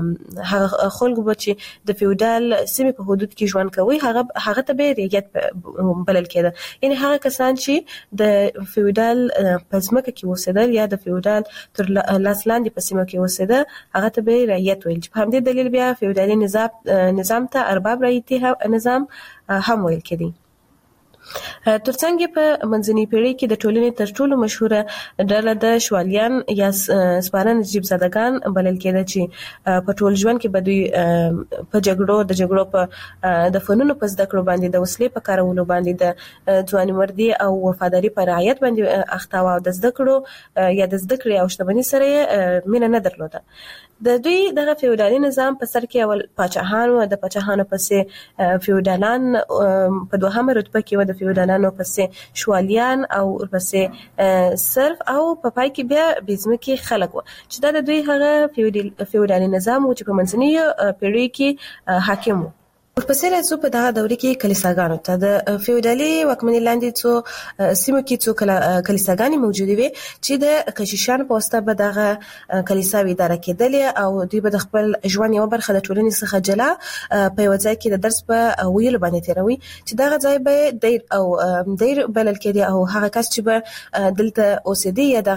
چې د فیوډال سیمې په حدود کې ژوند کوي هغه ته به ریاست بلل کېده. یعنی هغه کسان چې د فیوډال په ځمکه کې اوسېدل یا د فیوډال تر لاس لاندې په سیمه کې اوسېده هغه ته به ریاست ویل. په همدې دلیل بیا فیوډالي نظام ته ارباب رایتي نظام هم ویل کېدی. ترڅنګ په منځنۍ پیړۍ کې د ټولنې تر ټولو مشهوره ډله د شوالیان یا سپاره نجیب زادگان بلل کېده چې په ټول ژوند کې به دوی په جګړو په د فنونو په زده کړو باندې د وسلې په کارولو باندې د ځوانمردي او وفاداری په رعایت باندې اخته و او د زده کړو یا د زده کړې او شتمنۍ سره مینه نه درلوده. د دوی دغه فیوډالي نظام په سر کې اول پاچاهانو د پاچاهانو پسې فیوډالان په دوهمه رتبه کې و د فیوډالانو پسې شوالیان او پسې صرف او په پای کې بیا بېځمکې خلک و چې دا د دوی هغه فیوډالي نظام و چې په منځنۍ پیړۍ کې حاکم و. ورپسې راځو په دغه دوره کې کلیساګانو ته. د فیوډالي واکمنۍ لاندې څو سیمو کې څو کلیساګانې موجودې وې چې د کشیشانو په واسطه به دغه کلیساوي اداره کېدلې او دوی به د خپل ژوند یوه برخه د ټولنې څخه جلا په یوه ځای کې د درس په ویلو باندې تېروي چې دغه ځای به دیر او دیر بلل کېدی او هغه کس چې به دلته اوسېدی یا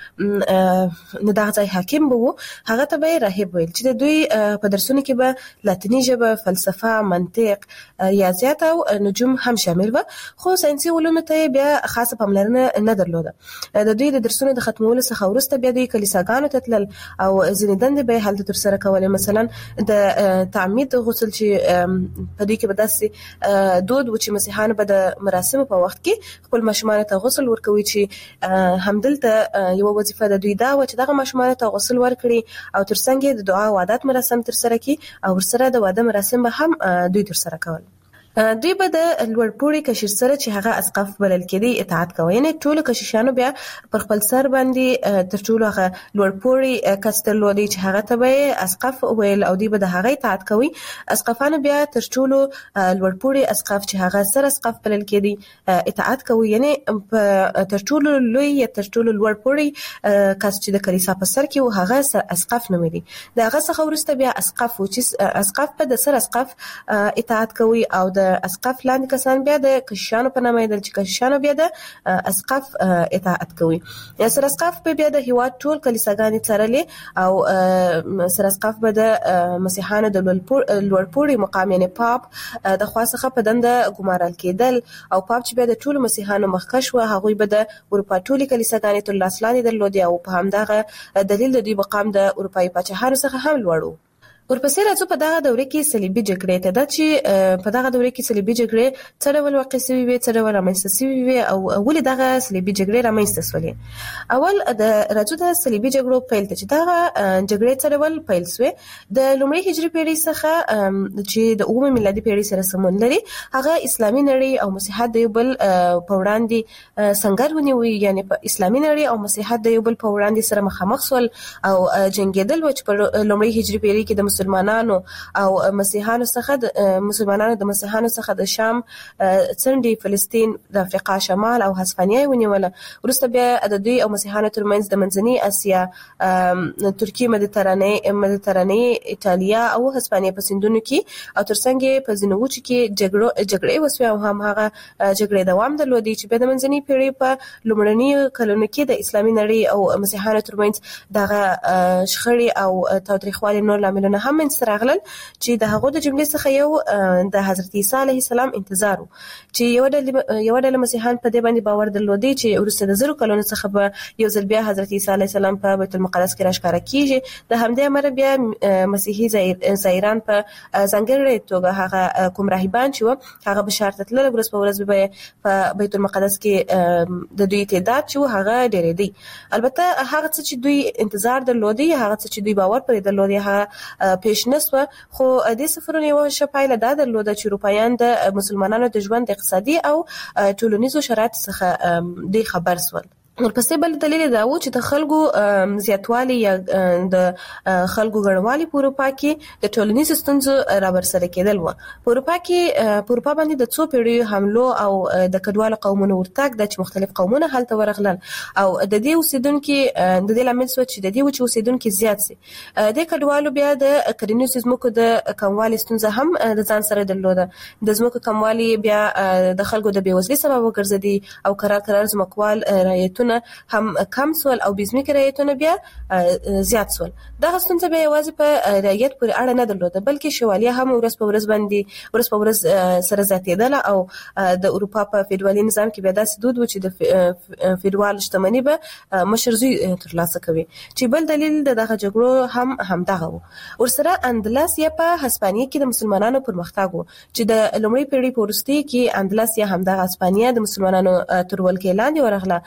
دغه ځای حاکم به و هغه ته به راهب ویل چې د دوی په درسونو کې به لاتیني ژبه، فلسفه، منطق، ریاضیات او نجوم هم شامل و، خو ساينسي علومو ته بیا خاصه پاملرنه نه درلوده. د دوی د درسونو د ختمولو څخه وروسته بیا دوی کلیساګانو ته تلل او ځینې دندې به هلته ترسره کولې. مثلا د تعمید غسل چې په دوی کې به داسې دود و چې مسیحیان به د مراسمو په وخت کې خپل ماشومانو ته غسل ورکوي چې همدلته یوه وظیفه د دوی دا و چې دغه ماشومانو ته غسل ورکړي او ترڅنګ یې د دعا او عادت مراسم ترسره کړي او ورسره د واده مراسم به هم دوی ترسره کول. دوی به د لوړپوړي کشر سره چې هغه اسقف بلل کېدی اطاعت کوي، یعنی ټول کشیشانو بیا پر خپل سر باندې تر ټولو هغه لوړپوړي کس درلودي چې هغه ته به اسقف ویل او دوی به د هغه اطاعت کوي. اسقفانو بیا تر ټولو لوړپوړي اسقف چې هغه سر اسقف بلل کېدی اطاعت کوي، یعنی تر ټولو لوی یا تر ټولو لوړپوړي کس چې د کلیسا په سر کې و هغه سر اسقف نومېدی. د هغه څخه وروسته بیا اسقف و چې اسقف په د سر اسقف اطاعت کوي او د اسقف لاندې کسان بیا د کشیشانو په نامه یادل چې کشیشانو بیا د اسقف اطاعت کوي. سر اسقف په بیا د هیواد ټول کلیساګانې څارلې او سر اسقف به د مسیحیانو د لوړپوړي مقام یعنی پاپ د خوا څخه په دنده ګمارل کېدل او پاپ چې بیا د ټولو مسیحیانو مخکښ و هغوی به د اروپا ټولې کلیساګانې تر لاس لاندې درلودې او په همدغه دلیل د دوی مقام د اروپایي پاچاهانو څخه هم لوړ و. ورپسې راځو په دغه دوره کې صلیبي جګړې ته. دا چې په دغه دوره کې صلیبي جګړې څه ډول واقع شوې وې، څه ډول رامنځته شوې وې او ولې دغه صلیبي جګړې رامنځته شولې. اول راځو د صلیبي جګړو پیل ته چې دغه جګړې څه ډول پیل شوې. د لومړۍ هجري پیړۍ څخه چې د اوومې میلادي پیړۍ سره سمون لري هغه اسلامي نړۍ او مسیحیت د یو بل په وړاندې سنګر ونیوي، یعنی په اسلامي نړۍ او مسیحیت د یو بل په وړاندې سره مخامخ شول او جنګېدل و چې په لومړۍ هجري پیړۍ کې د مسلمانانو او مسیحیانو څخه د شام څنډې، فلسطین، د افریقا شمال او هسپانیا ونیوله. وروسته بیا د دوی او مسیحیانو ترمنځ د منځنۍ اسیا، ترکیه، مدیترانې، ایټالیا او هسپانیا په سیندونو کې او ترڅنګ په ځینو وچو کې جګړې وسوې او هم هغه جګړې دوام درلودي چې بیا د منځنۍ پیړۍ په لومړنیو کلونو کې د اسلامي نړۍ او مسیحیانو ترمنځ دغه شخړې او تاوتریخوالي نور لاملونه هم منځته راغلل چې د هغو د جملې څخه یو د حضرت عیسی علیه السلام انتظار و چې یو ډله مسیحیان په دې باندې باور درلودي چې وروسته د 100 کلونو څخه به یو ځل بیا حضرت عیسی علیه السلام په بیت المقدس کې راښکاره کیږي. د همدې امر بیا مسیحي زایران په ځانګړې توګه هغه کوم راهبان چې هغه بشارت تلل ورځ په ورځ به په بیت المقدس کې د دوی تعداد چې هغه ډېرېدی. البته هغه څه چې دوی انتظار درلودي، هغه څه چې دوی باور پرې درلودي هغه پیش نسوه، خو دې سفرونو یوه ښه پایله دا درلوده چې اروپایان د مسلمانانو د ژوند د اقتصادي او ټولنیزو شرایطو څخه دوی خبر سول. ورپسې بل دلیل دا و چې د خلکو زیاتوالی یا د خلکو ګڼوالی په اروپا کې د ټولنیزو ستونزو رابرسره کېدل و. په اروپا باندې د څو پیړیو حملو او د کډوالو قومونو ورتګ د چې مختلف قومونه هلته ورغلل او د دې اوسیدونکو د دې لامل شو چې د دې وچ اوسیدونکو زیات سي. د کډوالو بیا د کرنیزو ځمکو د کموالي ستونزه هم د ځان سره درلوده. د ځمکو کموالي بیا د خلکو د بېوزلۍ سبب وګرځېدی او قرار ځمکوال رعایتونه هم کم سول او بېځمکې رعایتونه بیا زیات سول. دغه ستونزه بیا یوازې په رعایت پورې اړه نه درلوده بلکې شوالیه هم ورځ په ورځ سره زیاتېدله او د اروپا په فیډرالي نظام کې بیا داسې دود و چې د فیډرال شتمني به مشر زوی ترلاسه کوي چې بل دلیل د دغه جګړو هم دغه و. ورسره اندلس یا په هسپانیا کې د مسلمانانو پرمختګ و چې د لومړۍ پیړۍ په وروستۍ کې اندلس یا همدغه هسپانیا د مسلمانانو تر ولکې لاندې ورغله او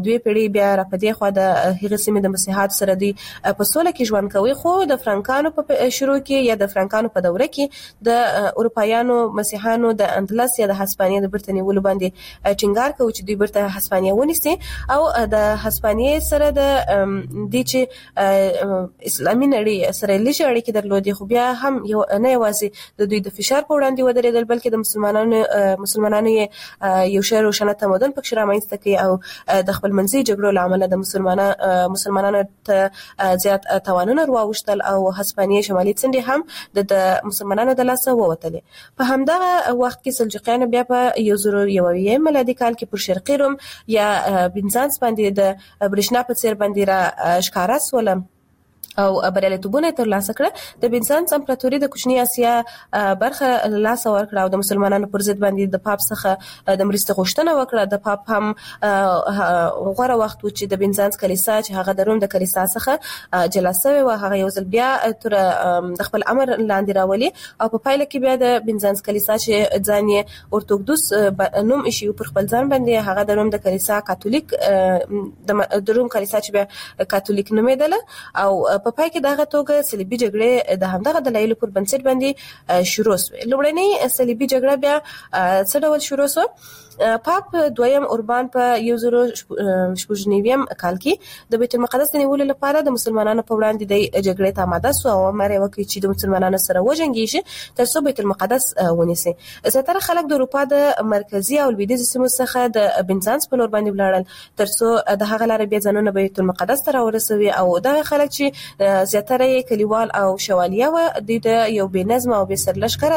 دوی پیړۍ بیا را پدې خو د هغې سیمې د مسیحیت سره دی په سوله کې ژوند کوي. خو د فرانکانو په شروع کې یا د فرانکانو په دوره کې د اروپایانو مسیحیانو د اندلس یا د هسپانیا د برتنی ول باندې ټینګار کوي چې دوی برته هسپانیا ونیسي او د هسپانیا سره د دې چې اسلامي نړۍ سره لږ اړیکې درلودې، خو بیا هم یو نه یوازې د دوی د فشار په وړاندې ودرېدل بلکې د مسلمانانو یو شی روښانه تمدن پکې رامنځته کړي او د خپل منځي جګړو له امله د مسلمانانو ته زیات توانونه راوښتل او هسپانیا شمالي څنډې هم د مسلمانانو د لاسه ووتلې. په همدغه وخت کې سلجوقیان بیا په 1001 میلادي کال کې پر شرقي روم یا بنزانس باندې د برېښنا په څیر باندې را ښکارا سول او بریالیتوبونه ترلاسه کړه. د بنزانس امپراتوري د کوچنی اسیا برخه لاس ورکړه او د مسلمانانو پر ضد باندې د پاپ څخه د مرستې غوښتنه وکړه. د پاپ هم غوړه وخت و چې د بنزانس کلیسا چې هغه د روم د کلیسا څخه جلا شوی و هغه یو ځل بیا تر د خپل امر لاندې راولي او په پایله کې بیا د بنزانس کلیسا چې ځان یې اورتودوکس نوم ایشي پر خپل ځان باندې هغه د روم د کلیسا کاتولیک د روم کلیسا چې بیا کاتولیک نومېدله او په پای کې دغه توګه صلیبي جګړې د همدغه دلایلو پر بنسټ باندې شروع شوې. لومړنۍ صلیبي جګړه بیا څه ډول شروع شوه؟ پاپ دویم اوربان په 1099 کال کې د بیت المقدس د نیولو لپاره د مسلمانانو په وړاندې د جګړې ته آماده شو او امر یې وکړ چې د مسلمانانو سره وجنګیږي تر څو بیت المقدس ونیسي. زیاتره خلک د اروپا د مرکزی او لویدیځ سیمو څخه د بنزانس په لور باندې ولاړل تر څو د هغه لارې بیا ځانونه بیت المقدس ته راورسوي او دغه خلک چې زیاتره یې کلیوال او شوالیه و د یو بې نظم او بې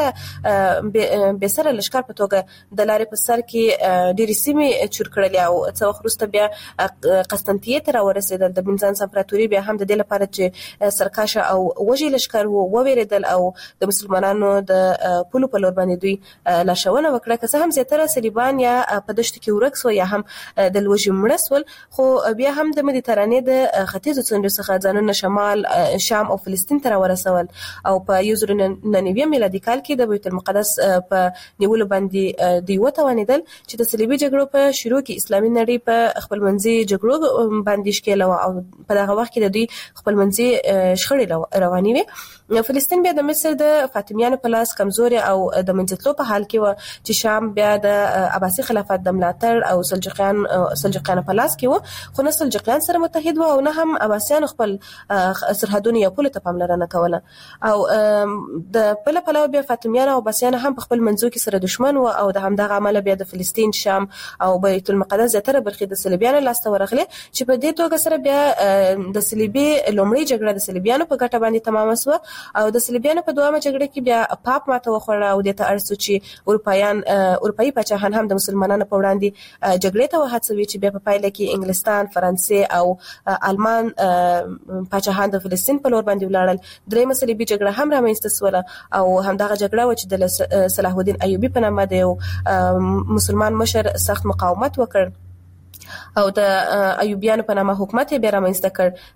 سره لشکر په توګه د لارې په سر کې ډېرې سیمې چور کړلې او څه وخت وروسته بیا قسطنطنیې ته راورسېدل. د بنزانس امپراتوري بیا هم د دې لپاره چې سرکشه او وژي لشکر وویرېدل او د مسلمانانو د پولو په لور باندې دوی لارښوونه وکړه. که څه هم زیاتره صلیبان یا په دښتو کې ورک سول یا هم د لوږې مړه سول، خو بیا هم د مدیترانې د ختیځو څنډو څخه ځانونه شمال شام او فلسطین ته راورسول او په 1099 میلادي کال کې د بیت المقدس په نیولو باندې دوی وتوانېدل چې د صلیبي جګړو په شروع کې اسلامي نړۍ په خپلمنځي جګړو باندې ښکېله او په دغه وخت کې د دوی خپلمنځي شخړې روانې وې. فلسطین بیا د مصر د فاطمیانو په لاس کمزوري او د منځتلو په حال کې و چې شام بیا د عباسي خلافت د ملاتړ او سلجوقیانو په لاس کې و، خو نه سلجوقیان سره متحد و او نه هم عباسیانو خپل سرحدونه یا پولو ته پاملرنه کوله. او د بل پلوه بیا فاطمیان او عباسیان هم په خپل منځو کې سره دشمن و او د همدغه عمله بیا د فلسطین، شام او بیت المقدس زیاتره برخې د صلیبیانو لاسته ورغلې چې په دې توګه سره بیا د صلیبي لومړی جګړه د صلیبیانو په ګټه باندې تمامه شوه او د صلیبیانو په دوامه جګړه کې بیا پاپ ماته وخوړه او د ته ارسو چې اروپایي پاچاهان هم د مسلمانانو په وړاندې جګړې ته وهڅوي چې بیا په پایله کې انګلستان، فرانسې او آلمان پاچاهان د فلسطین په لور باندې ولاړل. درېمه صلیبي جګړه هم رامنځته شوه او همدغه جګړه و چې د صلاح الدین ایوبي په نامه د یو مسلمان مشر سخت مقاومت وکړ او د ایوبیانو په نامه حکومت یې بیا رامنځته کړ.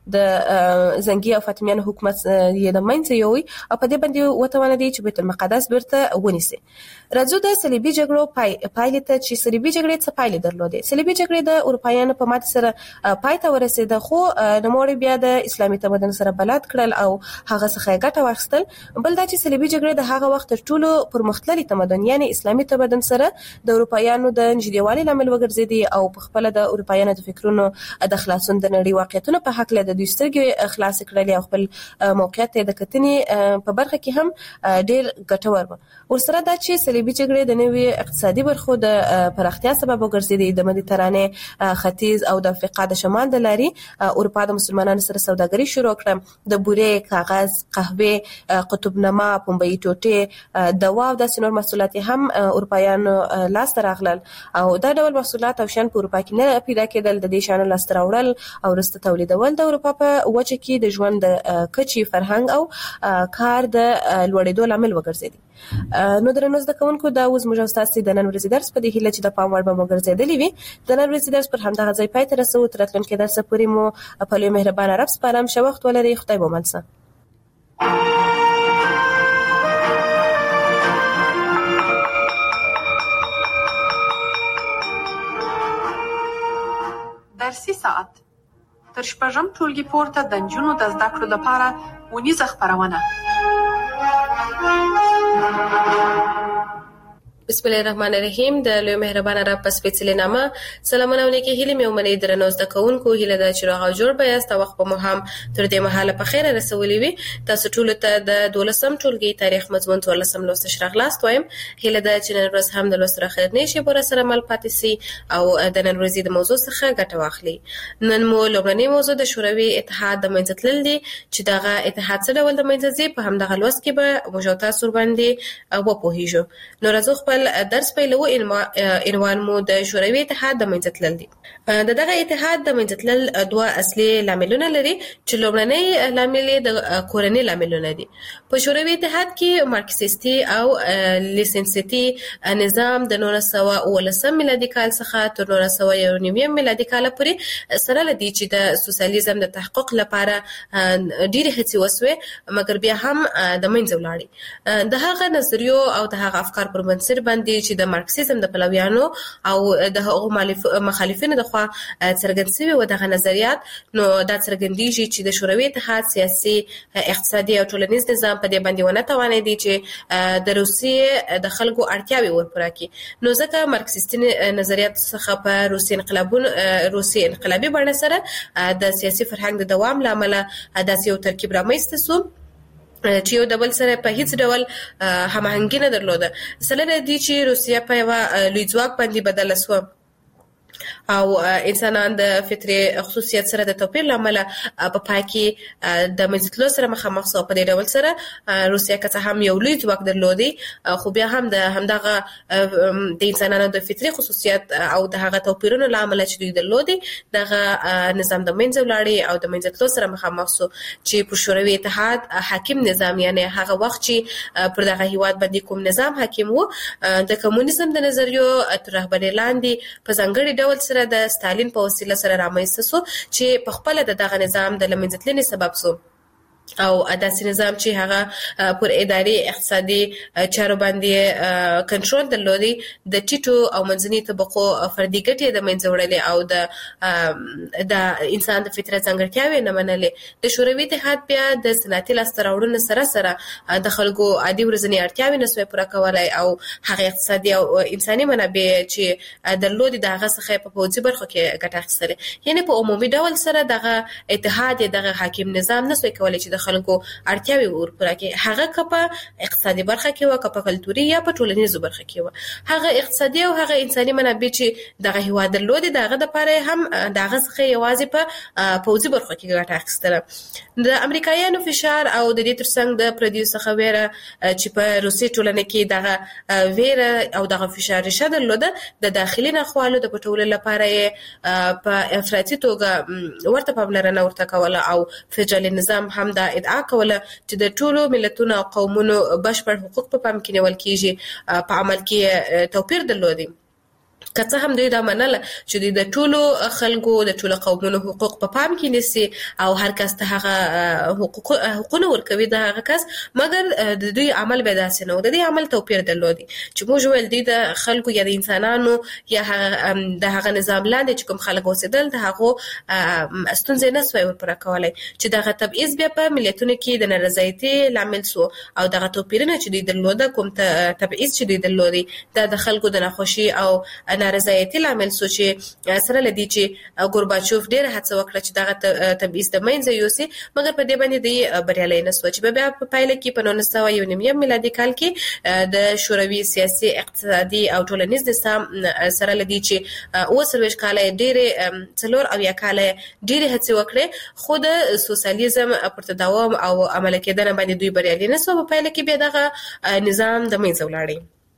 د زنګي او فاطمیانو حکومت یې د منځه یووړ او په دې باندې وتوانېد چې بیت المقدس بیرته ونیسي. راځو د صلیبي جګړو پایلې ته چې صلیبي جګړې څه پایلې درلودې. صلیبي جګړې د اروپایانو په ماتې سره پای ته ورسېده، خو نوموړي بیا د اسلامي تمدن سره بلد کړل او هغه څخه یې ګټه واخیستل. بل دا چې صلیبي جګړې د هغه وخت تر ټولو پرمختللي تمدن یعنی اسلامي تمدن سره د اروپایانو د نږدېوالي لامل وګرځېدې او په خپل د اروپایانو د فکرونو د خلاصون د نړۍ واقعیتونو په حق له د دوی سترګې خلاص کړل او خپل موقعیت د کتنې په برخه کې هم ډېر ګټور و. ورسره دا چې صلیبي جګړې د نوي اقتصادي برخو د پراختیا سبب وګرځېدې. د مدیترانې، ختیځ او د افریقا د شمال د لارې اروپا د مسلمانانو سره سوداګري شروع کړه. د بورې، کاغذ، قهوه، قطبنما، پنبه‌يي ټوټې، دوا او داسې نور محصولات هم اروپایانو لاس ته راغلل او دا ډول محصولات او شیان په اروپا کې نه پیدا کېدل. د دې شیانو لاسته راوړل او وروسته تولیدول د اروپا په وجه کې د ژوند د کچې، فرهنګ او کار د لوړېدو لامل وګرځېدي. نو درنو زده کوونکو، دا اوس موږ تاسو د نن ورځې درس په دې هیله چې د پام وړ به مو ګرځېدلی وي. د نن ورځې درس پر همدغه ځای پای ته رسوو. تر راتلونکي درس پورې مو په لوی مهربانه رب سپارم. ښه وخت ولرئ. خدای مو مل شه. درسي تر شپږم ټولګي پورته د نجونو د زده کړو لپاره ونیزه خپرونه. بسم الله الرحمن الرحیم. د لوی مهربان رب په سپېڅلې نامه سلامونه ونکي هیله مې ومني درنو زده کوونکو هیله د چراغ جوړ بیاست وخت په مهم تر دې مهاله په خیر رسولې وي. تاسو ټول ته د 12م ټولګي تاریخ مضمون 14 لوست شرغلاست وایم. هیله د چې نن ورځ هم د لوست راخر نشي بور سره مل پاتې سي او د نن ورځې د موضوع څخه ګټه واخلي. نن مو لومړنی موضوع د شوروي اتحاد د منځ تلل دي چې دغه اتحاد څه ډول د منځ ځي په همدغه لوست کې به موجوده سور باندې وپوهیږو. نو راځو خپل درس پیلو. عنوان مو د شوروي اتحاد د منځ تلل دي. دغه اتحاد د منځ تلل دوه اصلي لاملونه لري چې لومړنی لامل د کورنۍ لاملونه دي. په شوروي اتحاد کې مارکسیستي او لیسنسیتي نظام د 1919 میلادي کال څخه تر 1991 میلادي کال پورې سره لدی چې د سوسیالیزم د تحقق لپاره ډېرې هڅې وسوې مګر بیا هم د منځ ولاړې. د هغه نظریو او د هغه افکار پر بنسټ باندې چې د مارکسیزم د پلویانو او د هغو مخالفینو د خوا څرګند شوي و دغه نظریات، نو دا څرګندېږي چې د شوروي اتحاد سیاسي اقتصادي او ټولنیز نظام په دې باندې ونه توانېدي چې د روسیې د خلکو اړتیاوې ورپوره کړي. نو ځکه مارکسیستي نظریات څخه په روسي انقلابي بڼه سره د سیاسي فرهنګ د دوام له امله داسې یو ترکیب رامنځته شو چې یو د بل سره په هیڅ ډول هماهنګي نه درلوده. سره دي چې روسیه په یوه لوی ځواک باندې بدله شوه او انسانان د فطري خصوصیت سره د توپیر لامل په پای کې د منځتلو سره مخامخ شو. په دې ډول سره روسیه که څه هم یو لوی ځواک درلودي خو بیا هم د همدغه د انسانانو د فطري خصوصیت او د هغه توپیرونو لامل چې دوی درلودي دغه نظام د منځ ولاړی او د منځتلو سره مخامخ شو چې په شوروي اتحاد حاکم نظام یعنی هغه وخت چې پر دغه هیواد باندې کوم نظام حاکم وو د کمونیزم د نظریو تر رهبرۍ لاندې په ځانګړي ډول سره د ستالین په وسیله سره رامنځته شو چې په خپل دغه نظام د لمنځتلنې سبب شو او داسې نظام چې هغه پر اداري اقتصادي چارو باندې کنټرول درلودي د ټیټو او منځني طبقو فردي ګټې د منځه وړلې او د انسان د فطرت ځانګړتیاوې نه منلې. د شوروي اتحاد بیا د صنعتي لاسته راوړنو سره سره د خلکو عادي ورځني اړتیاوې نسوي پوره کولای او هغه اقتصادي او انساني منابع چې درلودي د هغه څخه په پوځي برخو کې ګټه اخیستله. یعنی په عمومي ډول سره دغه اتحاد دغه حاکم نظام نسوي کولای چې خلکو اړتیاوې ورپوره کړي. هغه که په اقتصادي برخه کې و که په کلتوري یا په ټولنیزو برخه کې و. هغه اقتصادي او هغه انساني منابع چې دغه هیواد درلودي دغه د پاره هم دغه څخه یوازې په پوځي برخه کې ګټه اخیستله. د امریکایانو فشار او د دې ترڅنګ د پردیو څخه ویره چې په روسي ټولنه کې دغه ویره او دغه فشار ریشه درلوده د داخلي ناخوالو د پټولو لپاره په افراطي توګه ورته پاملرنه ورته کوله او فدرالي نظام هم دا ادعا کوله چې د ټولو ملتونو او قومونو بشپړ حقوق په پام کې نیول کیږي. په عمل کې توپیر درلودي. که څه هم دوی دا منله چې د ټولو خلکو د ټولو قومونو حقوق په پام کې نیسي او هر کس ته هغه حقوقونه ورکوي د هغه کس، مګر د دوی عمل به داسې نه و. د دې عمل توپیر درلودي چې موږ ویل دوی د خلکو یا د انسانانو یا د هغه نظام لاندې چې کوم خلک اوسېدل د هغو ستونزې نه سوی ورپوره کولی چې دغه تبعیض بیا په ملتونو کې د نارضایتۍ لامل شو او دغه توپیرونه چې دوی درلوده کوم تبعیض چې دوی درلودي دا د خلکو د ناخوشي او نارضایتي لامل شو چې سره لدی چې ګورباچوف ډېر هڅه وکړه چې دغه تبعیض د منځه یوسي مګر په دې باندې دی بریالي نه شو چې بیا په پایله کې په 1991 میلادي کال کې د شوروي سیاسي اقتصادي او ټولنیز نظام سره لدی چې 23 کال ډېر څلور او یا کال ډېر هڅه وکړه خو د سوسیالیزم پر تداوم او عمل کېدنه باندې دوی بریالي نه شو. په پایله کې بیا دغه نظام د منځه ولاړی.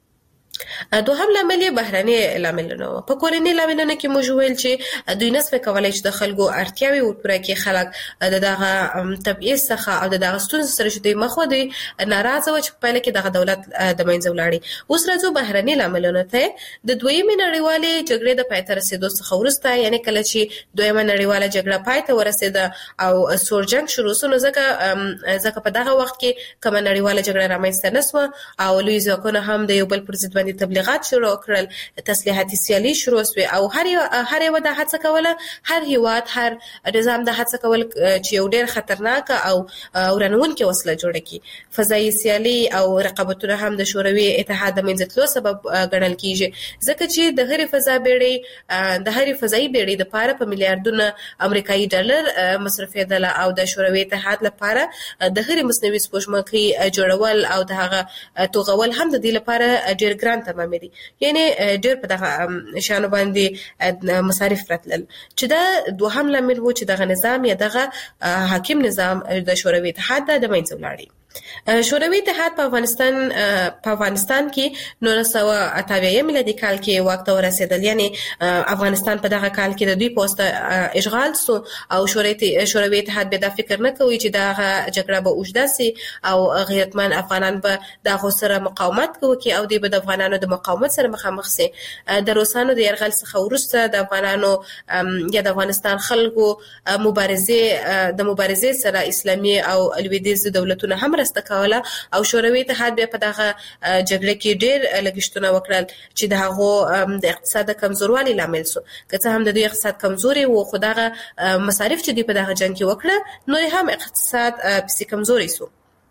دوهم لامل بهراني لاملونه و. په کورنۍ لاملونه کې موږ ویل چې دوی نسوي کولای چې د خلکو اړتیاوې ورپوره کړي. خلک دغه تبعیض څخه او دغه ستونزو سره چې دوی مخ و دوی ناراضه و چې په پایله کې دغه دولت د منځه ولاړی. اوس راځو بهراني لاملونه ته. د دویمې نړیوالې جګړې د پای ته رسیدو څخه وروسته یعنی کله چې دویمه نړیواله جګړه پای ته ورسېده او سور جنگ شروع شو نو ځکه په دغه وخت کې کومه نړیواله جګړه رامنځته نه شوه او لوی ځواکونه هم د یو بل پر ضد باندې باندې تبلیغات شروع کړل، تسلیحاتي سیالي شروع شوه او هر یو د هڅه کوله، هر هیواد هر نظام د هڅه کول چې یو ډېر خطرناک او ورانونکې وسله جوړه کړي. فضایي سیالي او رقابتونه هم د شوروي اتحاد د منځتلو سبب ګڼل کیږي، ځکه چې د هرې فضایي بیړۍ لپاره په میلیارډونه امریکایي ډالر مصرفېدله او د شوروي اتحاد لپاره د هرې مصنوعي سپوږمکۍ جوړول او د هغه توغول هم د دې لپاره ډېر ګران تمامېدي، یعنی ډېر په دغه شانو باندې مصارف راتلل، چې دا دوهم لامل و چې دغه نظام یا دغه حاکم نظام د شوروي اتحاد د منځه ولاړی. شوروي اتحاد په افغانستان کې 1988 میلادي کال کې واک ته ورسېدل، یعنی افغانستان په دغه کال کې د دوی په واسطه اشغال سو او شوروي اتحاد به دا فکر نه کوي چې دغه جګړه به اوږده سي او غیرتمن افغانان به دغه سره مقاومت کوي او دوی به د افغانانو د مقاومت سره مخامخ سي. د روسانو د یرغل څخه وروسته د افغانانو یا د افغانستان خلکو مبارزې سره اسلامي او لویدیځ دولتونه هم مرسته کوله او شوروي اتحاد بیا په دغه جګړه کې ډېر لګښتونه وکړل چې د هغو د اقتصاد کمزوروالی لامل شو. که څه هم د دوی اقتصاد کمزوري و، خو دغه مصارف چې دوی په دغه جنګ کې وکړه نو هم اقتصاد پسې کمزوري شو.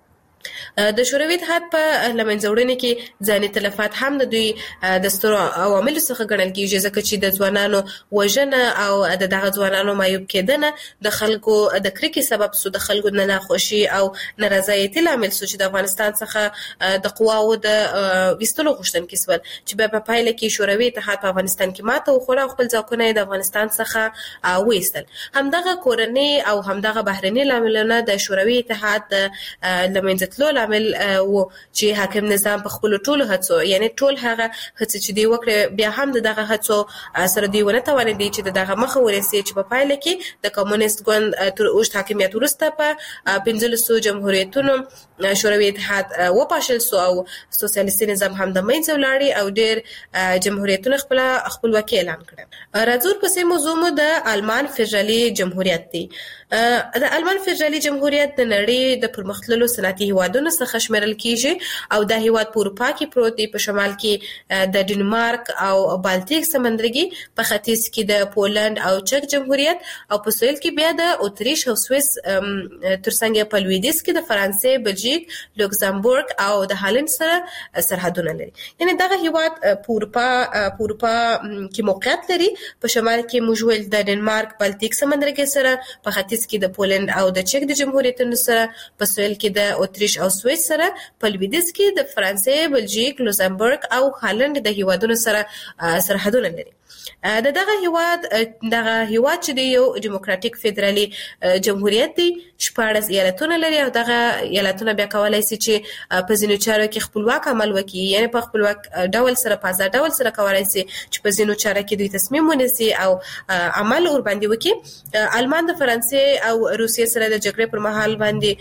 د شوروي اتحاد په لمنځه وړنې کې ځاني تلفات هم د دوی د سترو عواملو څخه ګڼل کېږي، ځکه چې د ځوانانو وژنه او د دغه ځوانانو معیوب کېدنه د خلکو د کرکې سبب شو، د خلکو د ناخوښي او نارضایتي لامل شو چې د افغانستان څخه د قواو د ویستلو غوښتونکي شول، چې بیا په پایله کې شوروي اتحاد په افغانستان کې ماته وخوړه او خپل ځواکونه یې د افغانستان څخه وایستل. همدغه کورني او همدغه بهرني لاملونه د شوروي اتحاد د لمنځه تلو لامل و چې حاکم نظام په خپل ټولو هڅو، یعنی ټول هغه هڅې چې دی وکړي بیا هم دغه هڅو سره دی ونه توانېدي چې دغه مخه ورسي چې په پایله کې د کمونیست ګوند تر اوږد حاکمیت وروسته په 15 جمهوریتونو شوروي اتحاد وپاشل سو او سوسیالیستي نظام هم د منځه ولاړی او ډېر جمهوریتونه خپلواکي اعلان کړه. راځو پسې موضوع مو د آلمان فدرالي جمهوریت دی. د آلمان فدرالي جمهوریت د نړۍ د پرمختللو صنعتي هیوادونو څخه شمیرل کیږي او دا هیواد په اروپا کې پروت دی، په شمال کې د ډنمارک او بالتیک سمندرګي، په ختیځ کې د پولند او چک جمهوریت او په سویل کې بیا د اتریش او سویس، ترڅنګ په لویدیځ کې د فرانسې، بلژیک، لوکزامبورګ او د هالند سره سرحدونه لري. یعنی دغه هیواد په اروپا کې موقعیت لري، په شمال کې موږ ویل د ډنمارک بالتیک سمندرګي سره، په ختیځ کې د پولند او د چک د جمهوریتونو سره، په سویل کې د اتریش او سویس سره، په لویدیځ کې د فرانسې، بلژیک، لوکزامبورګ او هالند د هیوادونو سره سرحدونه لري. دغه هیواد چې دی یو دیموکراتیک فدرالي جمهوریت دی، 14 ایالتونه لري او دغه ایالتونه بیا کولای شي چې په ځینو چارو کې خپلواک عمل وکړي، یعنی په خپلواک ډول سره په آزاد ډول سره کولای شي چې په ځینو چارو کې دوی تصمیم ونیسي او عمل ور باندې وکړي. آلمان د فرانسې او روسیې سره د جګړې پر مهال باندې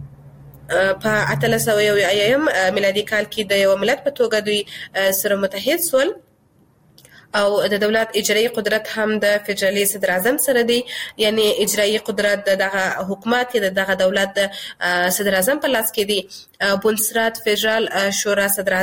په 1801 میلادي کال کې د یو ملت په توګه دوی سره متحد شول او د دولت اجرایی قدرت هم د فدرالي صدر اعظم سره دی، یعنی اجرایی قدرت دغه حکومت یا دغه دولت د صدر اعظم په لاس کې دی. بوندسرات فدرال شورا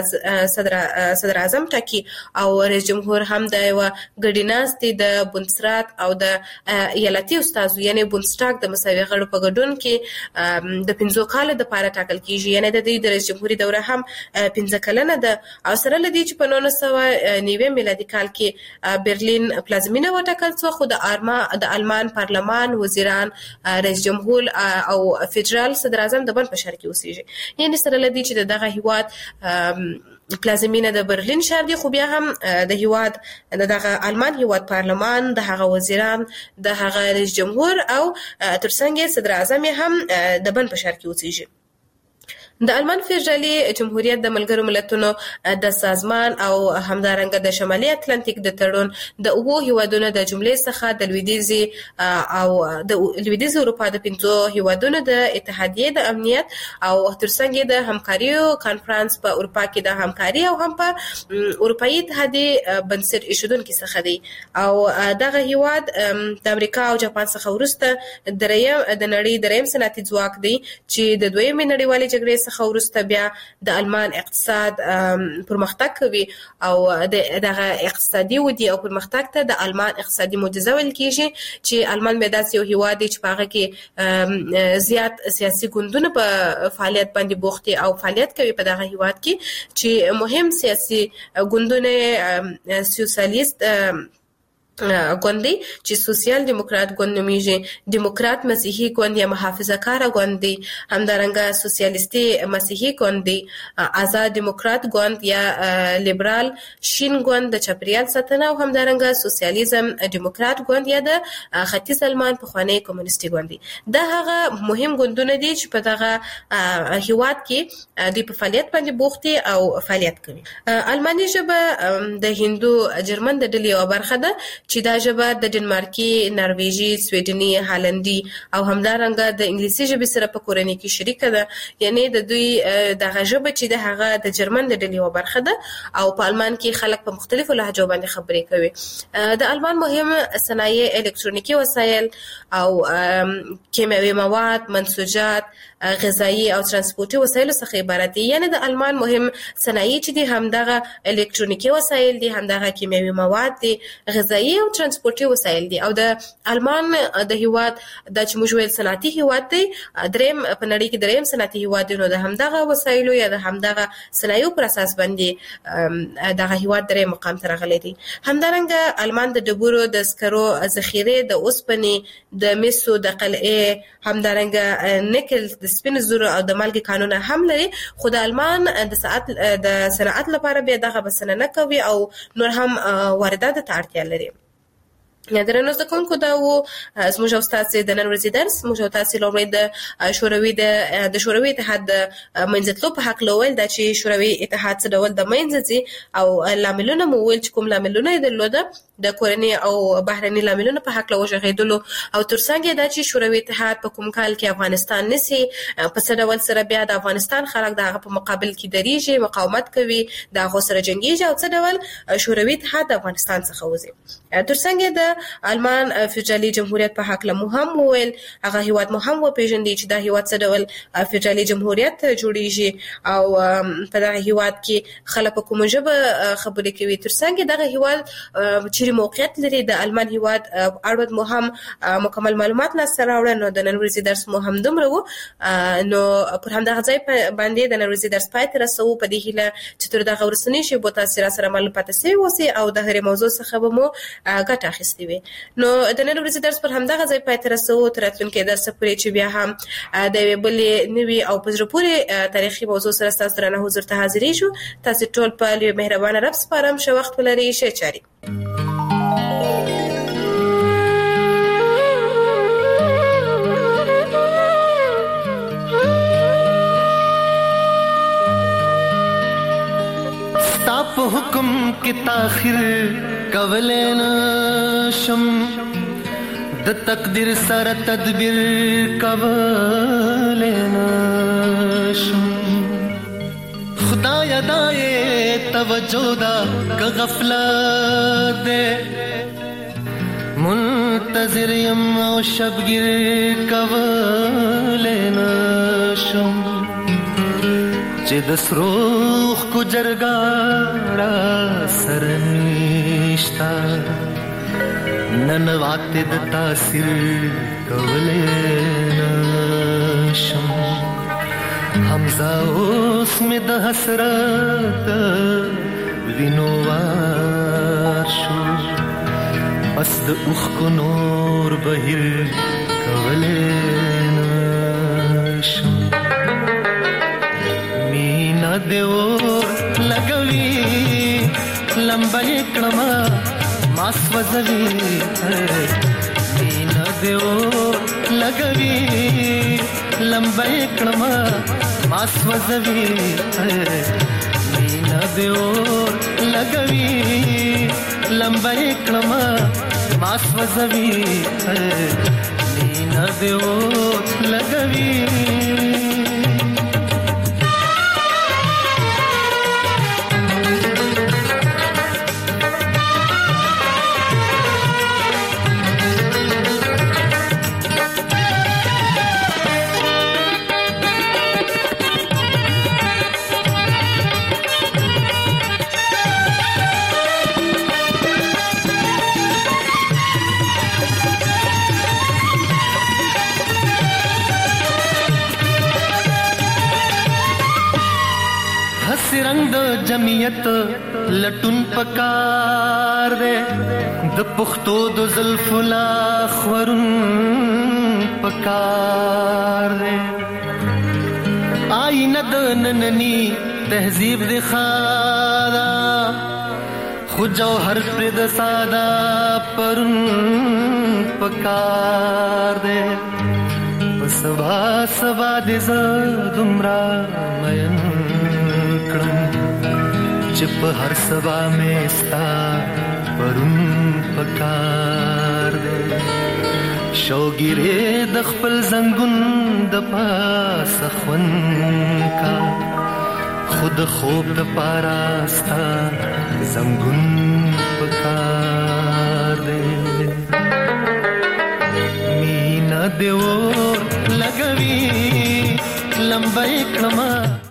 صدر اعظم ټاکي او رئیس جمهور هم د یو ګډیناستي د بوندسرات او د ایالتي استادو، یعنی بوندستاګ د مساوي غړو په ګډون کې د 15 کال د پاره ټاکل کیږي، یعنی د دې رئیس جمهوریت دوره هم 15 کلنه ده. او سره لدی چې په 1990 میلادي کال کې برلین پلازمینه وټاکل شو، خو د آلمان پارلمان، وزیران، رئیس جمهور او فدرال صدر اعظم د بن په شهر کې اوسېږي. یعنی سره لدی چې دغه هیواد پلازمینه د برلین شهر دی، خو بیا هم د هیواد دغه آلمان هیواد پارلمان، د هغه وزیران، د هغه رئیس جمهور او ترڅنګ صدر اعظم هم د بن په شهر کې اوسېږي. د آلمان فدرالي جمهوریت د ملګرو ملتونو د سازمان او همدارنګه د شمالي اتلانتیک د تړون د اوو هیوادونو د جملې څخه د لویدیځ اروپا د 15 هیوادونو د اتحادیې د امنیت او ترڅنګ د همکاریو کانفرنس په اروپا کې د همکاري او هم په اروپאי اتحادیې بنسټ ایښودونکي څخه دی او دغه هیواد د امریکا او جاپان څخه وروسته د نړۍ دریم صنعتي ځواک دی چې د دویمې نړیوالې جګړې څخه وروسته بیا د آلمان اقتصاد پرمختګ کوي او دغه اقتصادي ودی او پرمختګ ته د آلمان اقتصادي معجزه ویل کیږي چې آلمان به داسې یو هیواد دی چې په هغه کې زیات سیاسي ګوندونه په فعالیت باندې بوخت او فعالیت کوي په دغه هیواد کې چې مهم سیاسي ګوندونه سوسیالیست ګوند دی چې سوسیال دیموکرات ګوند نومیږي، دیموکرات مسیحي ګوند یا محافظه کار ګوند دی، همدارنګه سوسیالیستي مسیحي ګوند دی، آزاد دیموکرات ګوند یا لیبرال شین ګوند د چاپیریال ساتنه او همدارنګه سوسیالیزم دیموکرات ګوند یا د ختیځ آلمان پخوانی کمونیستي ګوند دی. دا هغه مهم ګوندونه دي چې په دغه هیواد کې د په فعالیت باندې بوخت او فعالیت کوي. آلماني ژبه د هندو جرمن د ډلې یوه برخه ده چې دا ژبه د ډنمارکي، نرویجي، سویډني، هالندي او همدارنګه د انګلیسي ژبې سره په کورنۍ کې شریکه ده. یعنی د دوی دغه ژبه چې د هغه د جرمن د ډلې یوه برخه ده او په آلمان کې خلک په مختلفو لهجو باندې خبرې کوي. د آلمان مهم صنایع الکترونیکي وسایل او کیمیاوي مواد، منسوجات، غذایی او ترانسپورتي وسایل څخه عبارت دي. یعنی د آلمان مهم صنایع چې دي همدغه الکترونیکي وسایل دي، همدغه کیمیاوي مواد دي، غذایی او ترانسپورتي وسایل دي. او د آلمان د هیواد د چې موږ ویل صنعتي هیواد دی، دریم په نړۍ کې دریم صنعتي هیواد دی، نو د همدغه وسایلو یا د همدغه صنایعو پر اساس باندې دغه هیواد دریم مقام ته راغلی دی. همدارنګه آلمان د ډبرو د سکرو ذخیره، د اوسپنې، د مسو، د قلعې، همدارنګه نکل، د سپینو زرو او د مالګې کانونه هم لري. خو د آلمان د صنعت لپاره بیا دغه بسنه نه کوي او نور هم واردات ته اړتیا لري. درنو زده کوونکو، دا و زموږ او ستاسې د نن ورځې درس. موږ او تاسې لومړی د شوروي اتحاد د منځتلو په هکله وویل، دا چې شوروي اتحاد څه ډول د منځه ځي او لاملونه مو وویل چې کوم لاملونه یې درلوده، د کورني او بهرني لاملونه په هکله وغږېدلو او ترڅنګ یې دا چې شوروي اتحاد په کوم کال کې افغانستان نیسي، په څه ډول سره بیا د افغانستان خلک د هغه په مقابل کې درېږي، مقاومت کوي، د هغو سره جنګېږي او څه ډول شوروي اتحاد د افغانستان څخه وځي. ترڅنګ یې د آلمان فدرالي جمهوریت په هکله مو هم وویل، هغه هیواد مو هم وپېژندی چې دا هیواد څه ډول فدرالي جمهوریت جوړیږي او په دغه هیواد کې خلک په کومه ژبه خبرې کوي. ترڅنګ دغه هیواد چیرې موقعیت لري د آلمان هیواد اړوند مو هم مکمل معلومات لاسته راوړل. نو د نن ورځې درس مو هم دومره و. نو پر همدغه ځای باندې د نن ورځې درس پای ته رسوو په دې هیله چې تر دغه وروستنۍ شېبو تاسې راسره معلوم پاتې سوي اوسئ او د هرې موضوع څخه به مو ګټه اخیستې وي. نو د نن ورځې درس پر همدغه ځای پای ته رسوو تر راتلونکي درس پورې چې بیا هم د یوې بلې نوي او په زړه پورې تاریخي موضوع سره ستاسو درنه حضور ته حاضرېږو. تاسې ټول په لوی مهربانه رب سپارم. ښه وخت ولرئ، ښې چارې. په حکم کې تاخير کولې نشم، د تقدیر سره تدبیر کولې نشم. خدای دای توجه دا که غفلت دې منتظر یم او شبگیر کولې نشم چې د سروخ کو جرګاړه سرنيشتا نن واته د تاثیر کولې نشم. حمزه اوس مې د حسرت وینوار شو، بس د اوخ کو نور بهیر کولې نشم. دیو لګوي لمبای کړما ماس وزوي مینا دیو لګوي لمبای کړما ماس وزوي مینا دیو لګوي لمبای کړما ماس وزوي مینا دیو لګوي. داس رنگ د جمعیت لټون پکار دے د پختو د زلف لا خورن پکار دے آئینه د نننی تهذیب د خادا خو جوهر پر د ساده پرن پکار دے سبا سبا د زدمرا مین کړم چې په هر سبا مې ستا پرون پکار دے شوګیره د خپل زنګون د پاس خون کا خود خوب د پاراستا زنګون پکار دے مینا دیو لګوي لمبای کما